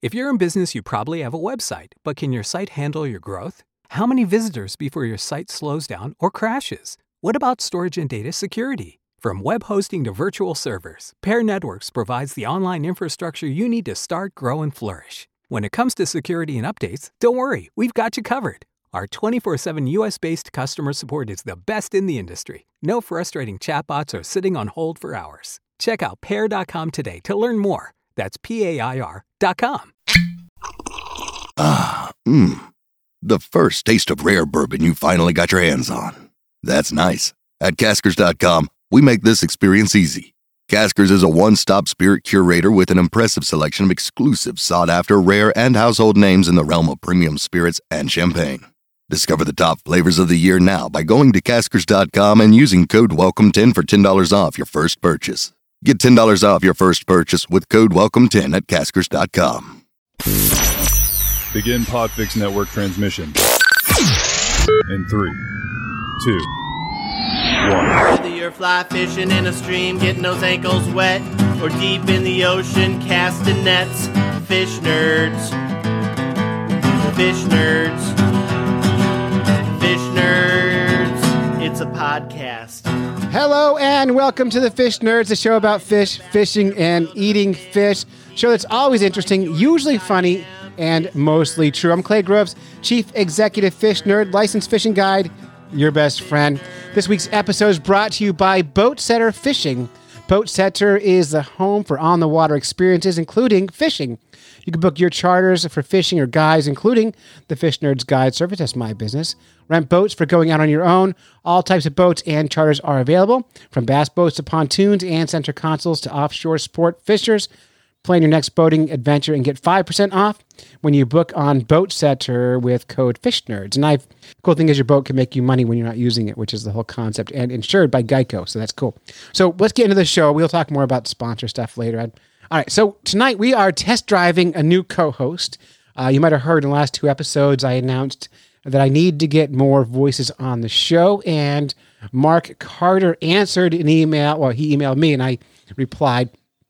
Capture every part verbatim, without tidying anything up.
If you're in business, you probably have a website, but can your site handle your growth? How many visitors before your site slows down or crashes? What about storage and data security? From web hosting to virtual servers, Pair Networks provides the online infrastructure you need to start, grow, and flourish. When it comes to security and updates, don't worry, we've got you covered. Our twenty-four seven U S-based customer support is the best in the industry. No frustrating chatbots or sitting on hold for hours. Check out pair dot com today to learn more. That's P A I R dot com. Ah, mmm. The first taste of rare bourbon you finally got your hands on. That's nice. At Caskers dot com, we make this experience easy. Caskers is a one-stop spirit curator with an impressive selection of exclusive, sought-after, rare, and household names in the realm of premium spirits and champagne. Discover the top flavors of the year now by going to Caskers dot com and using code welcome ten for ten dollars off your first purchase. Get ten dollars off your first purchase with code welcome ten at Caskers dot com. Begin Podfix Network transmission. In three, two, one. Whether you're fly fishing in a stream, getting those ankles wet, or deep in the ocean casting nets, fish nerds. Fish nerds. Fish nerds. It's a podcast. Hello and welcome to the Fish Nerds, a show about fish, fishing, and eating fish. Show that's always interesting, usually funny, and mostly true. I'm Clay Groves, Chief Executive Fish Nerd, licensed fishing guide, your best friend. This week's episode is brought to you by Boat Setter Fishing. Boat Setter is the home for on-the-water experiences, including fishing. You can book your charters for fishing or guides, including the Fish Nerds Guide Service. That's my business. Rent boats for going out on your own. All types of boats and charters are available, from bass boats to pontoons and center consoles to offshore sport fishers. Plan your next boating adventure and get five percent off when you book on Boat Setter with code FISHNERDS. And I've, the cool thing is your boat can make you money when you're not using it, which is the whole concept, and insured by Geico, so that's cool. So let's get into the show. We'll talk more about sponsor stuff later. All right, so tonight we are test driving a new co-host. Uh, you might have heard in the last two episodes I announced that I need to get more voices on the show, and Mark Carter answered an email. Well, he emailed me, and I replied.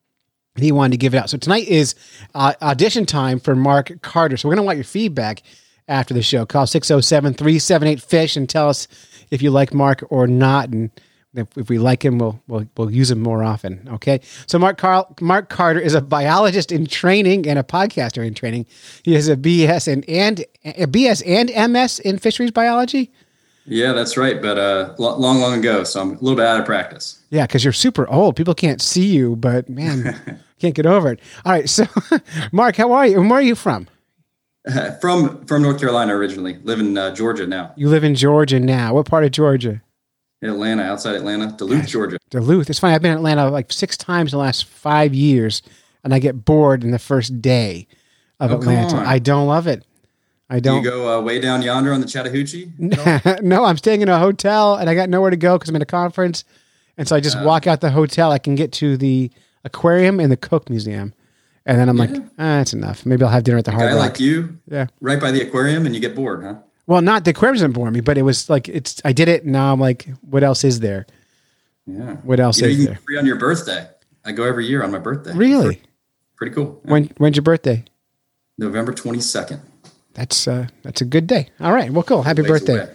He wanted to give it out. So tonight is uh, audition time for Mark Carter. So we're going to want your feedback after the show. Call six oh seven, three seven eight, FISH and tell us if you like Mark or not. And if, if we like him, we'll, we'll we'll use him more often. Okay. So Mark Carl, Mark Carter is a biologist in training and a podcaster in training. He has a B S and, and a B S and M S in fisheries biology. Yeah, that's right. But uh, long, long ago, so I'm a little bit out of practice. Yeah, because you're super old. People can't see you, but man, can't get over it. All right, so Mark, how are you? And where are you from? Uh, from from North Carolina originally. Live in uh, Georgia now. You live in Georgia now. What part of Georgia? Atlanta, outside Atlanta, Duluth, Georgia. Duluth. It's funny. I've been in Atlanta like six times in the last five years, and I get bored in the first day of oh, Atlanta. I don't love it. I don't. Do you go uh, way down yonder on the Chattahoochee? No, I'm staying in a hotel, and I got nowhere to go because I'm in a conference. And so I just uh, walk out the hotel. I can get to the aquarium and the Cook Museum. And then I'm yeah. like, ah, that's enough. Maybe I'll have dinner at the Hard Rock. A guy like you, yeah, right by the aquarium, and you get bored, huh? Well, not the aquarium doesn't bore me, but it was like, it's. I did it, and now I'm like, what else is there? Yeah. What else you know, is you there? Free on your birthday. I go every year on my birthday. Really? Pretty cool. Yeah. When When's your birthday? November twenty-second. That's uh, that's a good day. All right. Well, cool. Happy birthday.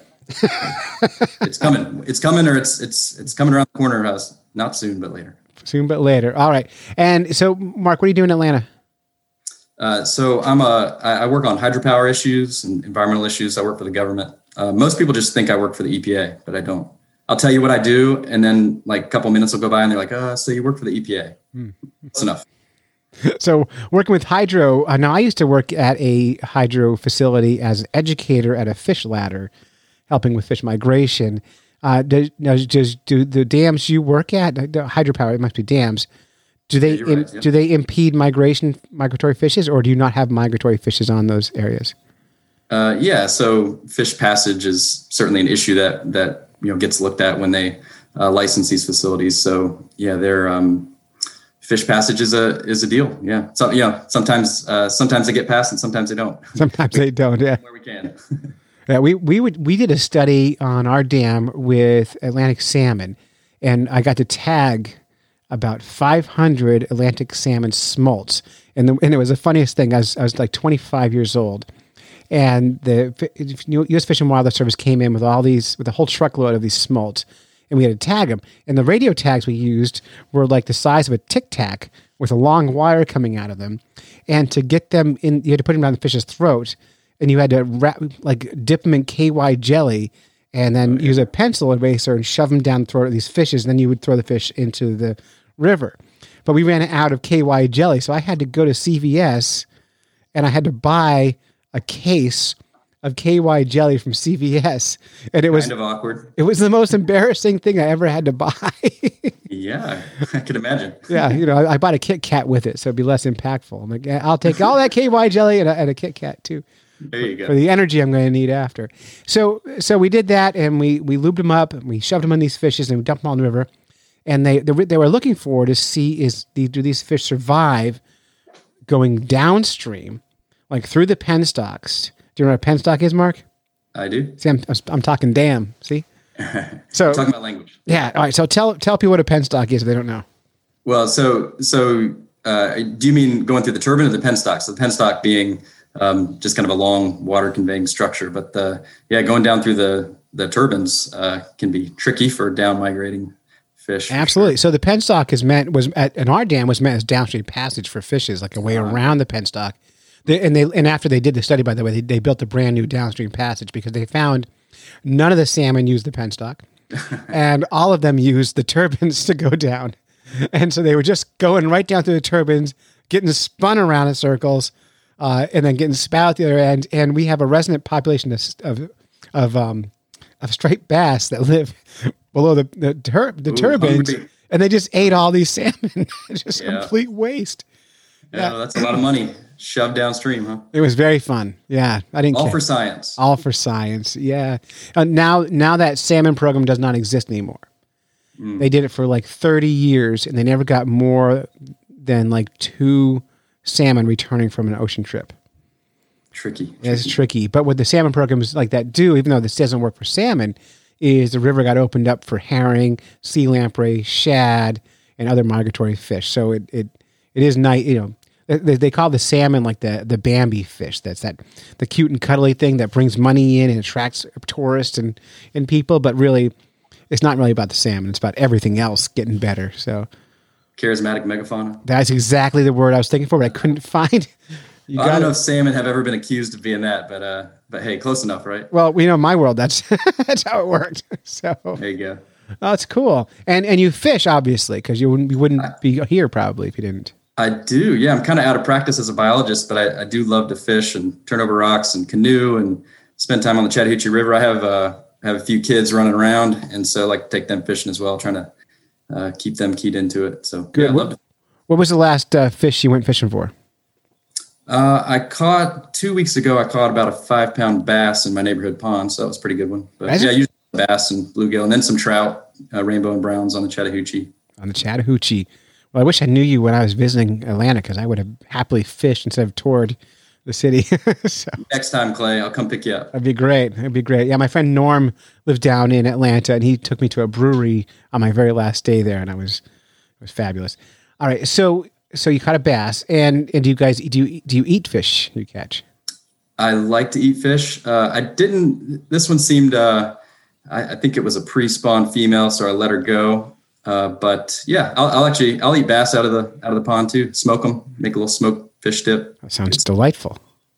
It's coming. It's coming, or it's it's it's coming around the corner. Uh, not soon, but later. Soon, but later. All right. And so, Mark, what do you do in Atlanta? Uh, so I'm a I work on hydropower issues and environmental issues. I work for the government. Uh, most people just think I work for the E P A, but I don't. I'll tell you what I do, and then like a couple minutes will go by, and they're like, "Oh, so you work for the E P A?" Hmm. That's enough. So working with hydro, uh, now I used to work at a hydro facility as an educator at a fish ladder, helping with fish migration. Uh, does, does do the dams you work at, the hydropower, it must be dams, do they yeah, in, right, yeah. do they impede migration, migratory fishes, or do you not have migratory fishes on those areas? Uh, yeah, so fish passage is certainly an issue that that you know gets looked at when they uh, license these facilities. So yeah, they're um, fish passage is a is a deal. Yeah, so you know sometimes uh, sometimes they get passed and sometimes they don't. Sometimes they don't. Yeah, where we can. Yeah, we we would we did a study on our dam with Atlantic salmon, and I got to tag about five hundred Atlantic salmon smolts. And the, and it was the funniest thing. I was I was like twenty-five years old, and the U S Fish and Wildlife Service came in with all these with a whole truckload of these smolts, and we had to tag them. And the radio tags we used were like the size of a Tic Tac with a long wire coming out of them. And to get them in, you had to put them down the fish's throat, and you had to wrap, like dip them in K Y jelly, and then oh, yeah. use a pencil eraser and shove them down the throat of these fishes. And then you would throw the fish into the river. But we ran out of K Y jelly, so I had to go to C V S, and I had to buy a case of K Y jelly from C V S, and it was kind of awkward. It was the most embarrassing thing I ever had to buy. Yeah, I can imagine. Yeah, you know, I, I bought a Kit Kat with it, so it'd be less impactful. I'm like, I'll take all that K Y jelly and a, and a Kit Kat too. There you go. For the energy I'm going to need after. So, so we did that, and we we lubed them up, and we shoved them in these fishes, and we dumped them all in the river. And they they, they were looking for to see is the, do these fish survive going downstream, like through the penstocks. Do you know what a penstock is, Mark? I do. See, I'm, I'm talking dam. See? So talking about language. Yeah. All right. So tell tell people what a penstock is if they don't know. Well, so so uh, do you mean going through the turbine or the penstock? So the penstock being um, just kind of a long water conveying structure, but the yeah, going down through the the turbines uh, can be tricky for down migrating fish. Absolutely. Sure. So the penstock is meant was at in our dam was meant as downstream passage for fishes, like a way uh, around the penstock. They, and they and after they did the study, by the way, they, they built a brand new downstream passage because they found none of the salmon used the penstock, and all of them used the turbines to go down. And so they were just going right down through the turbines, getting spun around in circles, uh, and then getting spat out the other end. And we have a resident population of of of, um, of striped bass that live below the the, tur- the Ooh, turbines, hungry. And they just ate all these salmon. Just yeah. complete waste. Yeah, yeah, that's a lot of money shoved downstream, huh? It was very fun. Yeah, I didn't. All care. for science. All for science. Yeah. Uh, now, now that salmon program does not exist anymore. Mm. They did it for like thirty years, and they never got more than like two salmon returning from an ocean trip. Tricky. It's tricky. tricky. But what the salmon programs like that do, even though this doesn't work for salmon, is the river got opened up for herring, sea lamprey, shad, and other migratory fish. So it it it is nice, you know. They, they call the salmon like the, the Bambi fish. That's that the cute and cuddly thing that brings money in and attracts tourists and, and people. But really, it's not really about the salmon. It's about everything else getting better. So, charismatic megafauna. That's exactly the word I was thinking for, but I couldn't find. You well, I don't know if salmon have ever been accused of being that, but uh, but hey, close enough, right? Well, we know in my world that's that's how it worked. So there you go. Oh, that's cool. And and you fish obviously because you wouldn't you wouldn't I, be here probably if you didn't. I do. Yeah. I'm kind of out of practice as a biologist, but I, I do love to fish and turn over rocks and canoe and spend time on the Chattahoochee River. I have, uh, have a few kids running around, and so I like to take them fishing as well, trying to uh, keep them keyed into it. So good. Yeah, I love it. What was the last uh, fish you went fishing for? Uh, I caught two weeks ago, I caught about a five pound bass in my neighborhood pond. So that was a pretty good one. But That's yeah, usually bass and bluegill, and then some trout, uh, rainbow and browns on the Chattahoochee. On the Chattahoochee. Well, I wish I knew you when I was visiting Atlanta because I would have happily fished instead of toured the city. So, next time, Clay, I'll come pick you up. That'd be great. That'd be great. Yeah, my friend Norm lives down in Atlanta, and he took me to a brewery on my very last day there, and I was it was fabulous. All right, so so you caught a bass, and and do you guys do you do you eat fish you catch? I like to eat fish. Uh, I didn't. This one seemed. Uh, I, I think it was a pre-spawn female, so I let her go. Uh, but yeah, I'll, I'll actually, I'll eat bass out of the, out of the pond too. Smoke them, make a little smoked fish dip. That sounds it's, delightful.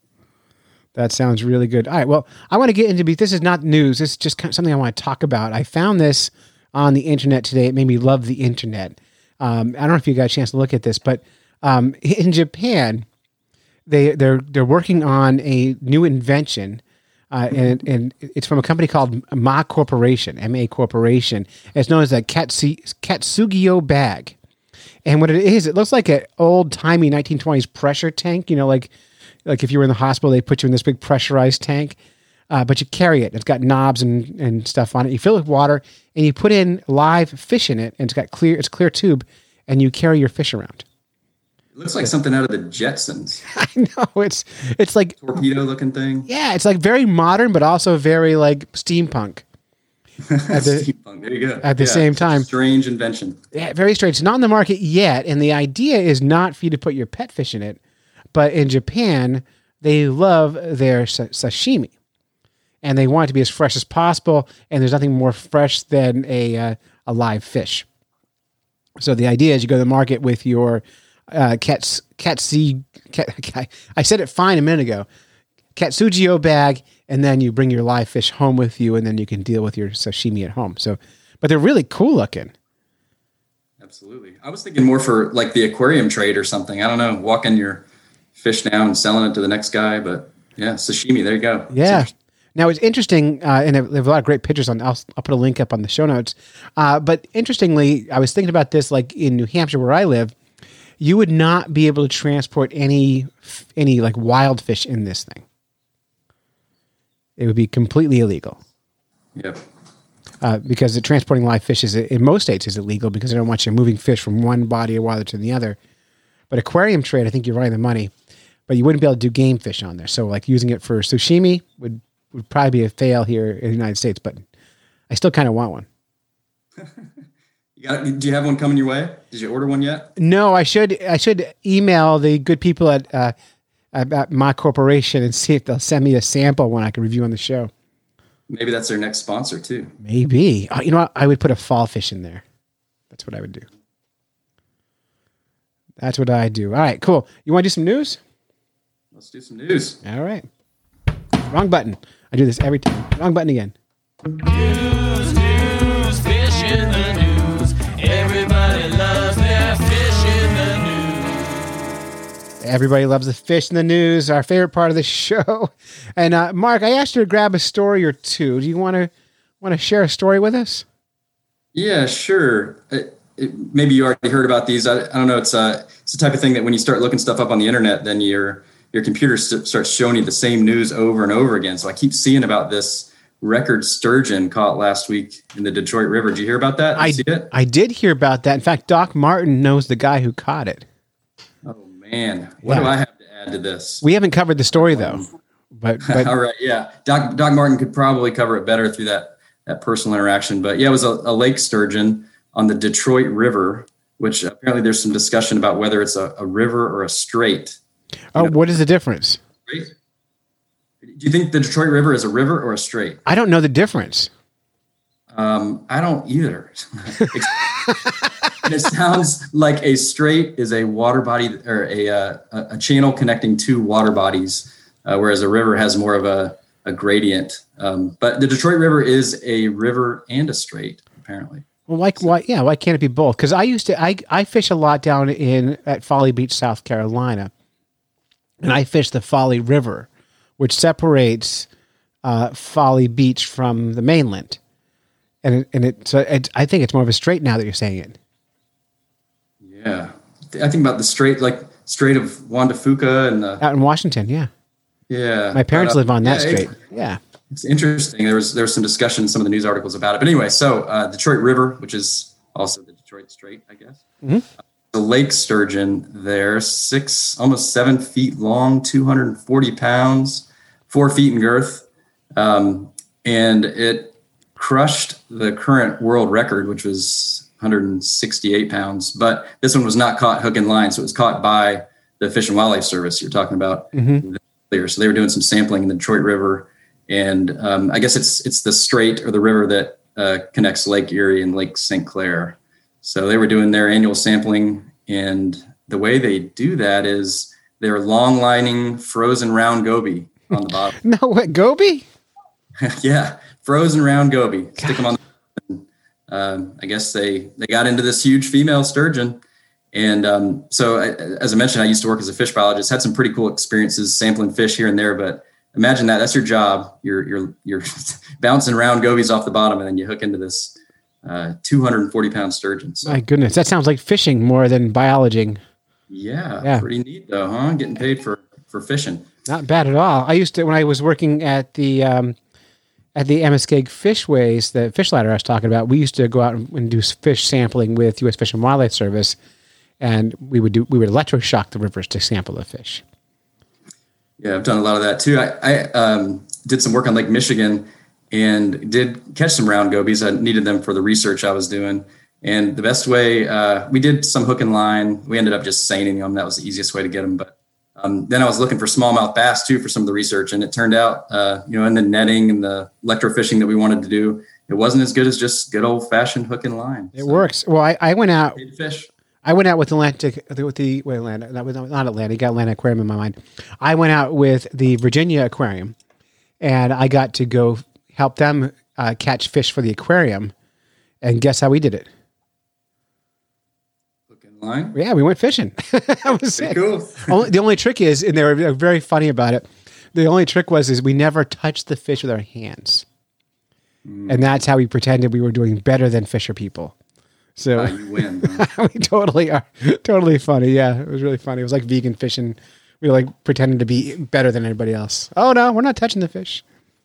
That sounds really good. All right. Well, I want to get into, this is not news. This is just kind of something I want to talk about. I found this on the internet today. It made me love the internet. Um, I don't know if you got a chance to look at this, but, um, in Japan, they, they're, they're working on a new invention. Uh, and, and it's from a company called M A Corporation, M A Corporation. It's known as a Katsu, Katsugyo bag. And what it is, it looks like an old-timey nineteen twenties pressure tank. You know, like like if you were in the hospital, they put you in this big pressurized tank. Uh, but you carry it. It's got knobs and, and stuff on it. You fill it with water, and you put in live fish in it, and it's got clear, it's a clear tube, and you carry your fish around. It looks like something out of the Jetsons. I know. It's it's like torpedo looking thing. Yeah, it's like very modern, but also very like steampunk. At the, steampunk. There you go. At the yeah, same time, strange invention. Yeah, very strange. It's not on the market yet, and the idea is not for you to put your pet fish in it, But in Japan, they love their sashimi, and they want it to be as fresh as possible. And there's nothing more fresh than a uh, a live fish. So the idea is you go to the market with your uh, kats, katsi, kat, I said it fine a minute ago, Katsujio bag, and then you bring your live fish home with you, and then you can deal with your sashimi at home. So, but they're really cool looking. Absolutely. I was thinking more for like the aquarium trade or something. I don't know, walking your fish down and selling it to the next guy, but yeah, sashimi, there you go. Yeah. Now it's interesting, uh, and there's a lot of great pictures on. I'll, I'll put a link up on the show notes. Uh, but interestingly, I was thinking about this, like in New Hampshire where I live, you would not be able to transport any any like wild fish in this thing. It would be completely illegal. Yep. Uh, because the transporting live fish is in most states is illegal because they don't want you moving fish from one body of water to the other. But aquarium trade, I think you're right on the money. But you wouldn't be able to do game fish on there. So like using it for sushimi would. would probably be a fail here in the United States, but I still kind of want one. you got, do you have one coming your way? Did you order one yet? No, I should, I should email the good people at, uh, at my corporation and see if they'll send me a sample one I can review on the show. Maybe that's their next sponsor too. Maybe. Oh, you know what? I would put a fall fish in there. That's what I would do. That's what I do. All right, cool. You want to do some news? Let's do some news. All right. Wrong button. I do this every time. Wrong button again. News, news, fish in the news. Everybody loves their fish in the news. Everybody loves the fish in the news, our favorite part of the show. And uh, Mark, I asked you to grab a story or two. Do you want to want to share a story with us? Yeah, sure. It, it, maybe you already heard about these. I, I don't know. It's uh, it's the type of thing that when you start looking stuff up on the internet, then you're your computer st- starts showing you the same news over and over again. So I keep seeing about this record sturgeon caught last week in the Detroit River. Did you hear about that? Did you I, see it? I did hear about that. In fact, Doc Martin knows the guy who caught it. Oh, man. What Yeah. do I have to add to this? We haven't covered the story, though. But, but All right, yeah. Doc, Doc Martin could probably cover it better through that, that personal interaction. But, yeah, it was a, a lake sturgeon on the Detroit River, which apparently there's some discussion about whether it's a, a river or a strait. oh, what is the difference? Right? Do you think the Detroit River is a river or a strait? I don't know the difference. Um, I don't either. And it sounds like a strait is a water body or a uh, a channel connecting two water bodies, uh, whereas a river has more of a, a gradient. Um, but the Detroit River is a river and a strait, apparently. Well, why, why, yeah, why can't it be both? Because I used to, I, I fish a lot down in at Folly Beach, South Carolina, and I fish the Folly River, which separates uh, Folly Beach from the mainland. And it, and it, so it, I think it's more of a strait now that you're saying it. Yeah, I think about the strait, like Strait of Juan de Fuca, and the Out in Washington, yeah. yeah. My parents but, uh, live on that yeah, strait. it- Yeah. It's interesting. There was there was some discussion in some of the news articles about it. But anyway, so uh, Detroit River, which is also the Detroit Strait, I guess. Mm-hmm. Uh, the lake sturgeon there, six, almost seven feet long, two hundred forty pounds, four feet in girth. Um, and it crushed the current world record, which was one hundred sixty-eight pounds. But this one was not caught hook and line. So it was caught by the Fish and Wildlife Service you're talking about Mm-hmm. earlier. So they were doing some sampling in the Detroit River. And um, I guess it's it's the strait or the river that uh, connects Lake Erie and Lake Saint Clair. So they were doing their annual sampling. And the way they do that is they're long lining frozen round goby on the bottom. No, what, Goby? Yeah, frozen round goby. Stick them on the um, I guess they, they got into this huge female sturgeon. And um, so, I, as I mentioned, I used to work as a fish biologist, had some pretty cool experiences sampling fish here and there. But imagine that. That's your job. You're you're you're bouncing round gobies off the bottom, and then you hook into this uh, two hundred forty pound sturgeon. So, My goodness, that sounds like fishing more than biologing. yeah, Yeah. pretty neat though, huh? Getting paid for, for fishing. Not bad at all. I used to, when I was working at the um, at the Amoskeag Fishways, the fish ladder I was talking about, we used to go out and do fish sampling with U S Fish and Wildlife Service, and we would do we would electroshock the rivers to sample the fish. Yeah, I've done a lot of that too. I, I um, did some work on Lake Michigan and did catch some round gobies. I needed them for the research I was doing. And the best way, uh, we did some hook and line. We ended up just seining them. That was the easiest way to get them. But Um, then I was looking for smallmouth bass too for some of the research, and it turned out, uh, you know, in the netting and the electrofishing that we wanted to do, it wasn't as good as just good old fashioned hook and line. It so, works. Well, I, I went out. Fish. I went out with Atlantic, with the wait, Atlantic, not, not Atlantic, got Atlantic Aquarium in my mind. I went out with the Virginia Aquarium, and I got to go help them uh, catch fish for the aquarium. And guess how we did it? Hook and line. Yeah, we went fishing. That was it. Cool. only, the only trick is, and they were, they were very funny about it. The only trick was is we never touched the fish with our hands, mm. and that's how we pretended we were doing better than fisher people. So uh, you win. Huh? We totally are. Totally funny. Yeah, it was really funny. It was like vegan fishing. We were like pretending to be better than anybody else. Oh no, we're not touching the fish.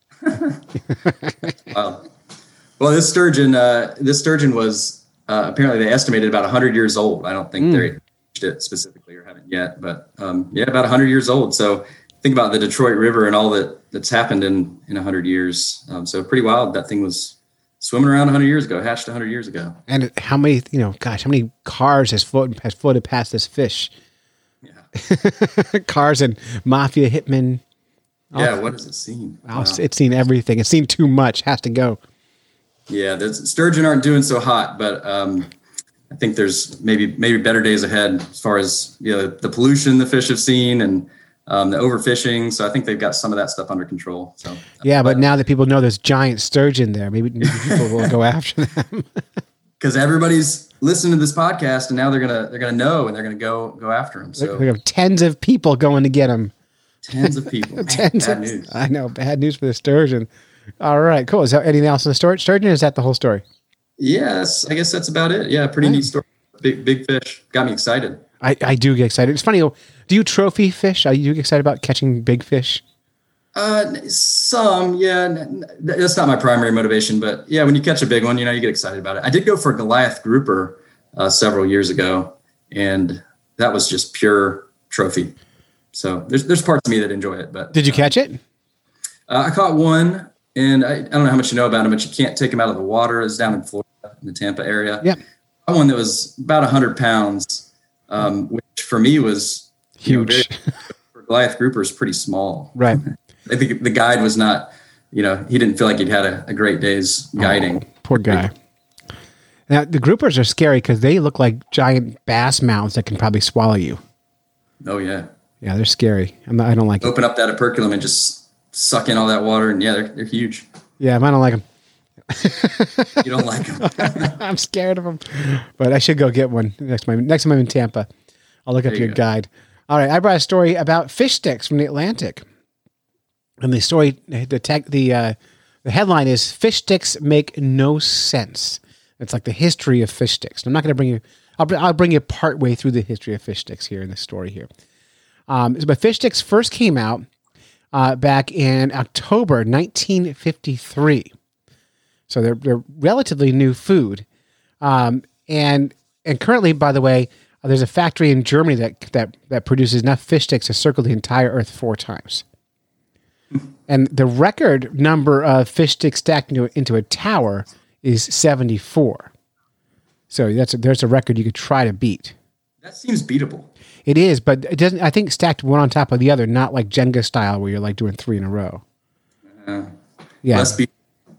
Wow. Well, this sturgeon, uh, this sturgeon was uh, apparently they estimated about one hundred years old. I don't think mm. they reached it specifically or haven't yet, but um, yeah, about one hundred years old. So think about the Detroit River and all that that's happened in in one hundred years. Um, so pretty wild. That thing was swimming around one hundred years ago, hatched one hundred years ago. And how many, you know, gosh, how many cars has floated, has floated past this fish? Yeah. Cars and mafia hitmen. Yeah, what has it seen? Wow. It's seen everything. It's seen too much. Has to go. Yeah, the sturgeon aren't doing so hot, but um, I think there's maybe maybe better days ahead as far as, you know, the pollution the fish have seen and um, the overfishing. So I think they've got some of that stuff under control. So yeah, but, but now that people know there's giant sturgeon there, maybe, maybe people will go after them. Because everybody's listening to this podcast, and now they're gonna they're gonna know, and they're gonna go go after them. So we have tens of people going to get them. Tens of people. Man, tens bad of, news. I know, bad news for the sturgeon. All right, cool. Is there anything else in the story? Sturgeon, or is that the whole story? Yes, I guess that's about it. Yeah, pretty Nice. neat story. Big big fish. Got me excited. I, I do get excited. It's funny. Do you trophy fish? Are you excited about catching big fish? Uh, some, yeah. n- n- That's not my primary motivation, but yeah, when you catch a big one, you know, you get excited about it. I did go for a Goliath grouper uh, several years ago, and that was just pure trophy. So there's there's parts of me that enjoy it. But Did you catch it? Uh, I caught one, and I, I don't know how much you know about him, but you can't take him out of the water. It's down in Florida, in the Tampa area. Yeah. I caught one that was about one hundred pounds, um, which for me was you know, Huge. very, for Goliath grouper is pretty small. Right. I think the guide was not, you know, he didn't feel like he'd had a, a great day's guiding. Oh, poor guy. Now, the groupers are scary because they look like giant bass mouths that can probably swallow you. Oh, yeah. Yeah, they're scary. I'm not, I don't like it. Open up that operculum and just suck in all that water. And yeah, they're, they're huge. Yeah, I don't like them. You don't like them. I'm scared of them. But I should go get one next time. Next time I'm in Tampa. I'll look up There you your go. guide. All right, I brought a story about fish sticks from the Atlantic. And the story, the tech, the uh, the headline is "Fish Sticks Make No Sense." It's like the history of fish sticks. And I'm not going to bring you. I'll, br- I'll bring you part way through the history of fish sticks here in this story here. Um, but fish sticks first came out uh, back in October nineteen fifty-three. So they're they're relatively new food, um, and and currently, by the way, uh, there's a factory in Germany that that that produces enough fish sticks to circle the entire Earth four times. And the record number of fish sticks stacked into, into a tower is seventy-four. So that's a, there's a record you could try to beat. That seems beatable. It is, but it doesn't. I think stacked one on top of the other, not like Jenga style where you're like doing three in a row. Uh, Yeah, Must be.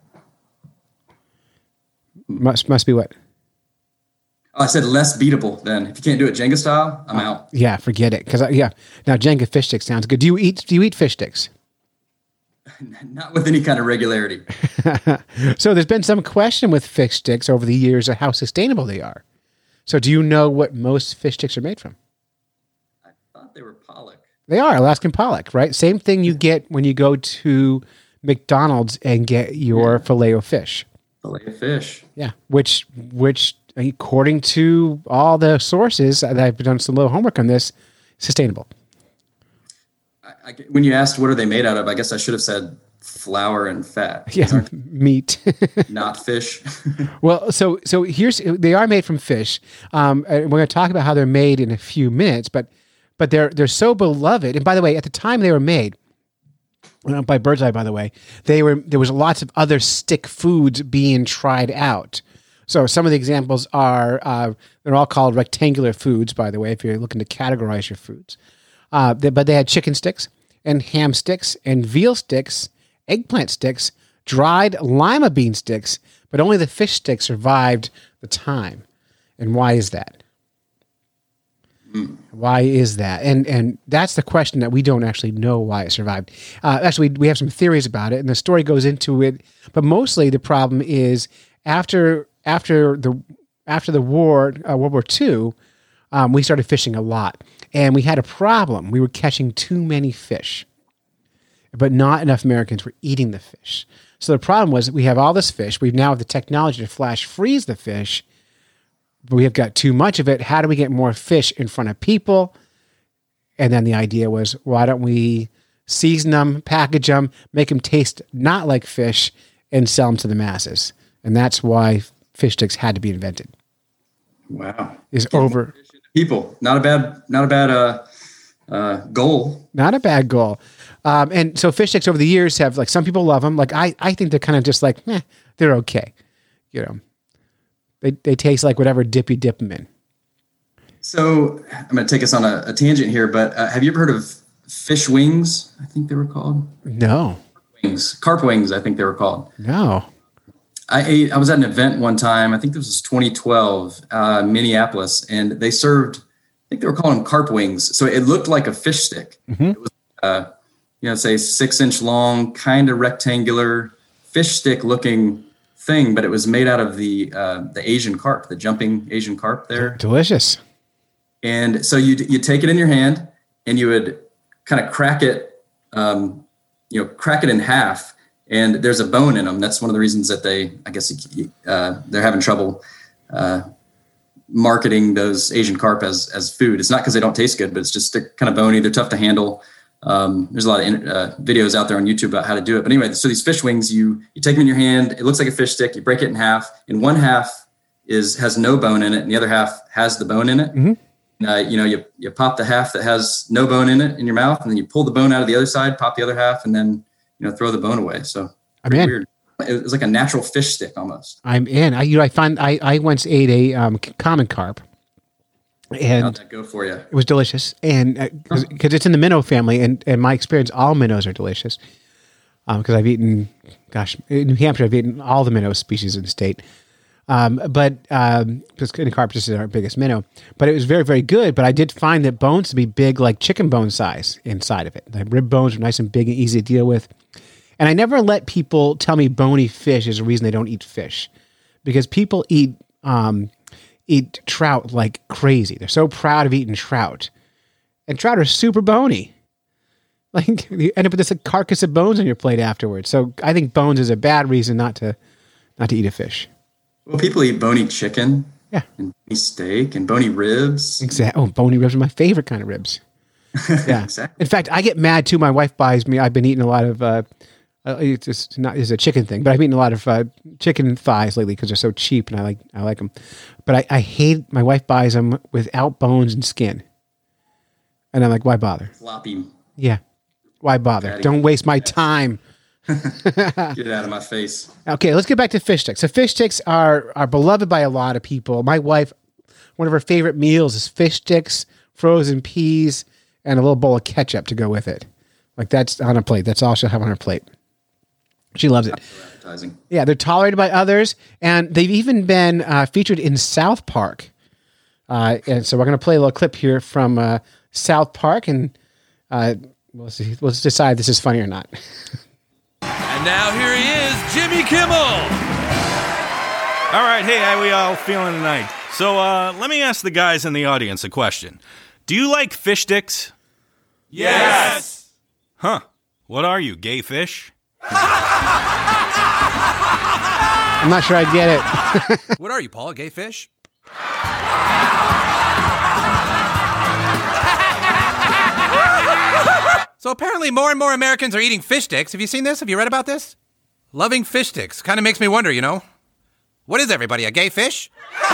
must must be what? Oh, I said less beatable then. If you can't do it Jenga style, I'm out. Yeah, forget it. Because yeah, now Jenga fish sticks sounds good. Do you eat? Do you eat fish sticks? Not with any kind of regularity. So there's been some question with fish sticks over the years of how sustainable they are. So do you know what most fish sticks are made from? I thought they were pollock. They are Alaskan pollock, right? Same thing you get when you go to McDonald's and get your Yeah. filet of fish. Fillet of fish. Yeah, which which according to all the sources, that I've done some little homework on this, sustainable. I, I, when you asked what are they made out of, I guess I should have said flour and fat. These Yeah, aren't meat. not fish. Well, so so here's they are made from fish. Um, and we're going to talk about how they're made in a few minutes, but but they're they're so beloved. And by the way, at the time they were made uh, by Birdseye, by the way, they were there was lots of other stick foods being tried out. So some of the examples are uh, they're all called rectangular foods. By the way, if you're looking to categorize your foods, Uh, they, but they had chicken sticks and ham sticks and veal sticks, eggplant sticks, dried lima bean sticks, but only the fish sticks survived the time. And why is that? Mm. Why is that? And and that's the question that we don't actually know why it survived. Uh, actually, we, we have some theories about it, and the story goes into it. But mostly, the problem is after after the after the war, uh, World War Two, um, we started fishing a lot, and we had a problem. We were catching too many fish, but not enough Americans were eating the fish. So the problem was that we have all this fish. We now have the technology to flash freeze the fish, but we have got too much of it. How do we get more fish in front of people? And then the idea was, why don't we season them, package them, make them taste not like fish, and sell them to the masses? And that's why fish sticks had to be invented. Wow. Is over. People, not a bad, not a bad uh, uh, goal. Not a bad goal. Um, and so fish sticks over the years have, like, some people love them. Like, I, I think they're kind of just like, eh, they're okay. You know, they they taste like whatever dip you dip them in. So I'm going to take us on a, a tangent here, but uh, have you ever heard of fish wings? I think they were called. No. Wings, carp wings, I think they were called. No. I ate, I was at an event one time, I think this was twenty twelve, uh, Minneapolis, and they served, I think they were calling them carp wings. So it looked like a fish stick. Mm-hmm. It was, uh, you know, say six inch long, kind of rectangular fish stick looking thing, but it was made out of the uh, the Asian carp, the jumping Asian carp there. Delicious. And so you you take it in your hand and you would kind of crack it, um, you know, crack it in half. And there's a bone in them. That's one of the reasons that they, I guess, uh, they're having trouble uh, marketing those Asian carp as as food. It's not because they don't taste good, but it's just they're kind of bony. They're tough to handle. Um, there's a lot of uh, videos out there on YouTube about how to do it. But anyway, so these fish wings, you you take them in your hand. It looks like a fish stick. You break it in half. And one half is has no bone in it, and the other half has the bone in it. Mm-hmm. Uh, you know, you you pop the half that has no bone in it in your mouth, and then you pull the bone out of the other side, pop the other half, and then you know, throw the bone away. So I'm in. Weird. It was like a natural fish stick almost. I'm in. I you know I find I, I once ate a um, common carp, and how'd that go for you? It was delicious, and because uh, huh. it's in the minnow family, and in my experience, all minnows are delicious. Because um, I've eaten, gosh, in New Hampshire, I've eaten all the minnow species in the state. Um, but um, because carp is our biggest minnow, but it was very, very good. But I did find that bones to be big, like chicken bone size inside of it. The rib bones are nice and big and easy to deal with. And I never let people tell me bony fish is a reason they don't eat fish, because people eat um, eat trout like crazy. They're so proud of eating trout, and trout are super bony. Like you end up with this like, carcass of bones on your plate afterwards. So I think bones is a bad reason not to not to eat a fish. Well, people eat bony chicken, yeah, and bony steak, and bony ribs. Exactly. Oh, bony ribs are my favorite kind of ribs. Yeah. Exactly. In fact, I get mad too. My wife buys me. I've been eating a lot of. Uh, uh, it's just not it's a chicken thing, but I've eaten a lot of uh, chicken thighs lately because they're so cheap, and I like I like them. But I, I hate. My wife buys them without bones and skin, and I'm like, why bother? Floppy. Yeah. Why bother? Daddy. Don't waste my time. Get it out of my face. Okay, let's get back to fish sticks. So fish sticks are are beloved by a lot of people. My wife, one of her favorite meals is fish sticks, frozen peas, and a little bowl of ketchup to go with it. Like that's on a plate. That's all she'll have on her plate. She loves it. Advertising. Yeah, they're tolerated by others, and they've even been uh, featured in South Park. Uh, and so we're going to play a little clip here from uh, South Park, and uh, we'll see. Let's decide if this is funny or not. And now here he is, Jimmy Kimmel. All right, hey, how we all feeling tonight? So uh, let me ask the guys in the audience a question. Do you like fish sticks? Yes. Huh. What are you, gay fish? I'm not sure I get it. What are you, Paul, a gay fish? So apparently more and more Americans are eating fish sticks. Have you seen this? Have you read about this? Loving fish sticks. Kind of makes me wonder, you know. What is everybody, a gay fish?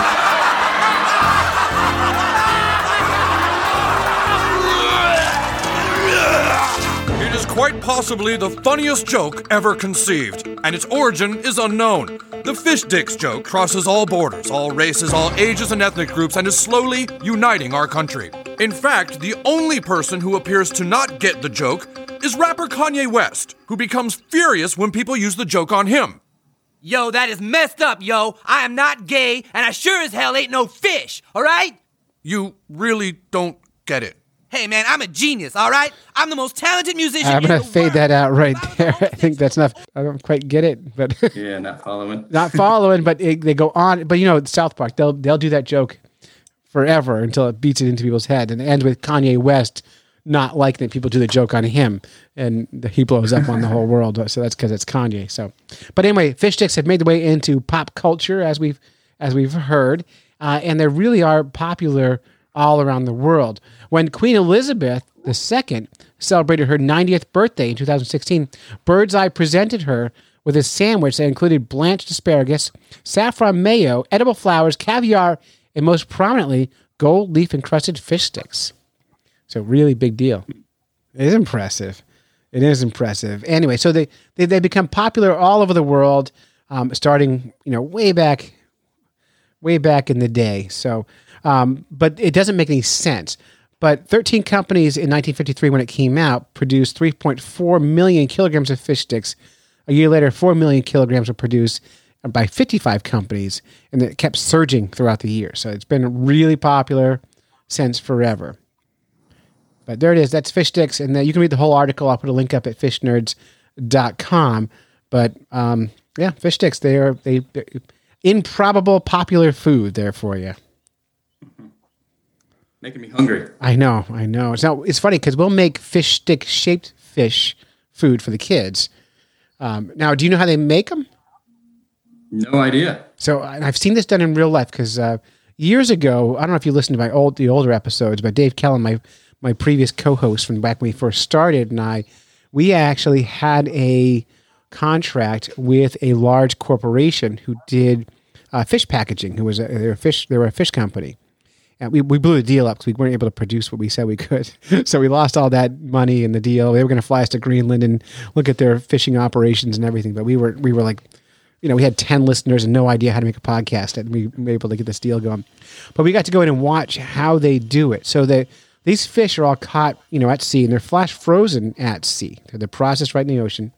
It is quite possibly the funniest joke ever conceived, and its origin is unknown. The fish sticks joke crosses all borders, all races, all ages and ethnic groups, and is slowly uniting our country. In fact, the only person who appears to not get the joke is rapper Kanye West, who becomes furious when people use the joke on him. Yo, that is messed up, yo. I am not gay, and I sure as hell ain't no fish, all right? You really don't get it. Hey, man, I'm a genius, all right? I'm the most talented musician I'm in going the to fade world. that out right there. I think that's enough. I don't quite get it, but Yeah, not following. not following, but it, they go on. But you know, South Park, they'll they'll do that joke forever until it beats it into people's head, and it ends with Kanye West not liking that people do the joke on him, and the, he blows up on the whole world. So that's because it's Kanye. So, but anyway, fish sticks have made their way into pop culture, as we've as we've heard, uh, and they really are popular all around the world. When Queen Elizabeth the Second celebrated her ninetieth birthday in two thousand sixteen, Birdseye presented her with a sandwich that included blanched asparagus, saffron mayo, edible flowers, caviar, and most prominently, gold leaf encrusted fish sticks. So really big deal. It is impressive. It is impressive. Anyway, so they they, they become popular all over the world, um, starting you know way back, way back in the day. So, um, but it doesn't make any sense. But thirteen companies in nineteen fifty-three, when it came out, produced three point four million kilograms of fish sticks. A year later, four million kilograms were produced by fifty-five companies, and it kept surging throughout the year. So it's been really popular since forever. But there it is. That's fish sticks, and then you can read the whole article. I'll put a link up at fish nerds dot com. But um, yeah, fish sticks, they are they they're improbable popular food there for you. Making me hungry. I know, I know. It's not, it's funny because we'll make fish stick shaped fish food for the kids. Um, now, do you know how they make them? No idea. So and I've seen this done in real life because uh, years ago, I don't know if you listened to my old the older episodes, but Dave Kellen, my my previous co-host from back when we first started, and I, we actually had a contract with a large corporation who did uh, fish packaging. Who was a, they were a fish they were a fish company. And we, we blew the deal up because we weren't able to produce what we said we could. So we lost all that money in the deal. They were going to fly us to Greenland and look at their fishing operations and everything. But we were we were like, you know, we had ten listeners and no idea how to make a podcast. And we were able to get this deal going. But we got to go in and watch how they do it. So they, these fish are all caught, you know, at sea, and they're flash frozen at sea. They're, they're processed right in the ocean.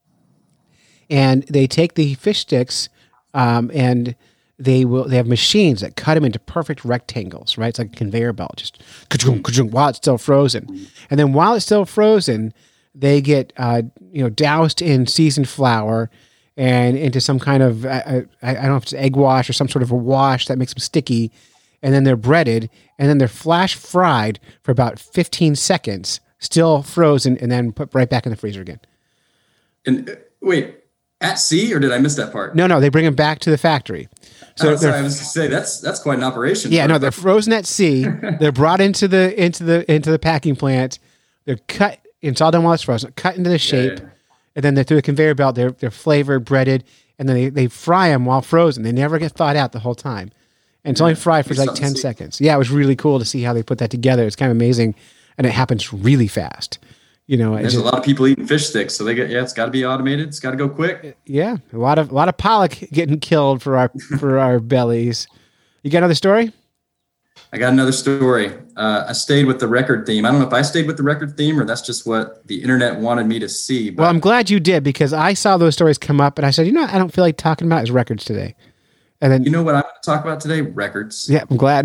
And they take the fish sticks um, and... They will. They have machines that cut them into perfect rectangles, right? It's like a conveyor belt, just ka-chung, ka-chung, while it's still frozen. And then while it's still frozen, they get uh, you know doused in seasoned flour and into some kind of uh, I, I don't know if it's egg wash or some sort of a wash that makes them sticky. And then they're breaded, and then they're flash fried for about fifteen seconds, still frozen, and then put right back in the freezer again. And uh, wait. At sea, or did I miss that part? No, no, they bring them back to the factory. So oh, sorry, I was to say that's that's quite an operation. Yeah, no, they're frozen at sea. They're brought into the into the into the packing plant. They're cut. It's all done while it's frozen. Cut into the shape, yeah, yeah. And then they're through the conveyor belt. They're they're flavored, breaded, and then they, they fry them while frozen. They never get thawed out the whole time, and it's yeah, only fried for like ten seconds. Yeah, it was really cool to see how they put that together. It's kind of amazing, and it happens really fast. You know, there's just a lot of people eating fish sticks, so they get yeah. It's got to be automated. It's got to go quick. Yeah, a lot of a lot of pollock getting killed for our for our bellies. You got another story? I got another story. Uh, I stayed with the record theme. I don't know if I stayed with the record theme or that's just what the internet wanted me to see. But well, I'm glad you did because I saw those stories come up and I said, you know, I don't feel like talking about his records today. And then you know what I'm going to talk about today? Records. Yeah, I'm glad.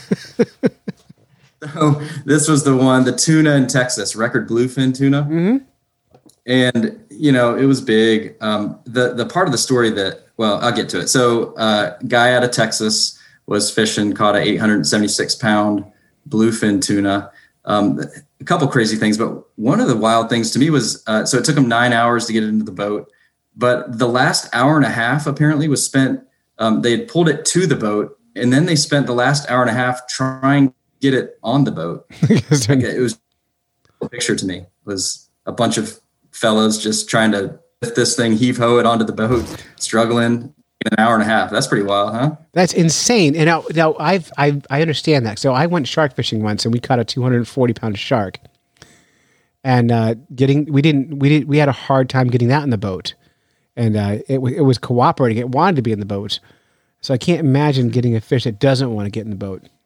So this was the one, the tuna in Texas, record bluefin tuna. Mm-hmm. And, you know, it was big. Um, the, the part of the story that, well, I'll get to it. So uh, guy out of Texas was fishing, caught a eight hundred seventy-six pound bluefin tuna. Um, a couple crazy things, but one of the wild things to me was, uh, so it took him nine hours to get it into the boat, but the last hour and a half apparently was spent, um, they had pulled it to the boat, and then they spent the last hour and a half trying get it on the boat. It was a picture to me. It was a bunch of fellas just trying to lift this thing, heave ho it onto the boat, struggling in an hour and a half. That's pretty wild, huh? That's insane. And now, now I've, I I understand that. So I went shark fishing once, and we caught a two hundred forty pound shark. And uh, getting we didn't we did we had a hard time getting that in the boat, and uh, it it was cooperating. It wanted to be in the boat. So I can't imagine getting a fish that doesn't want to get in the boat.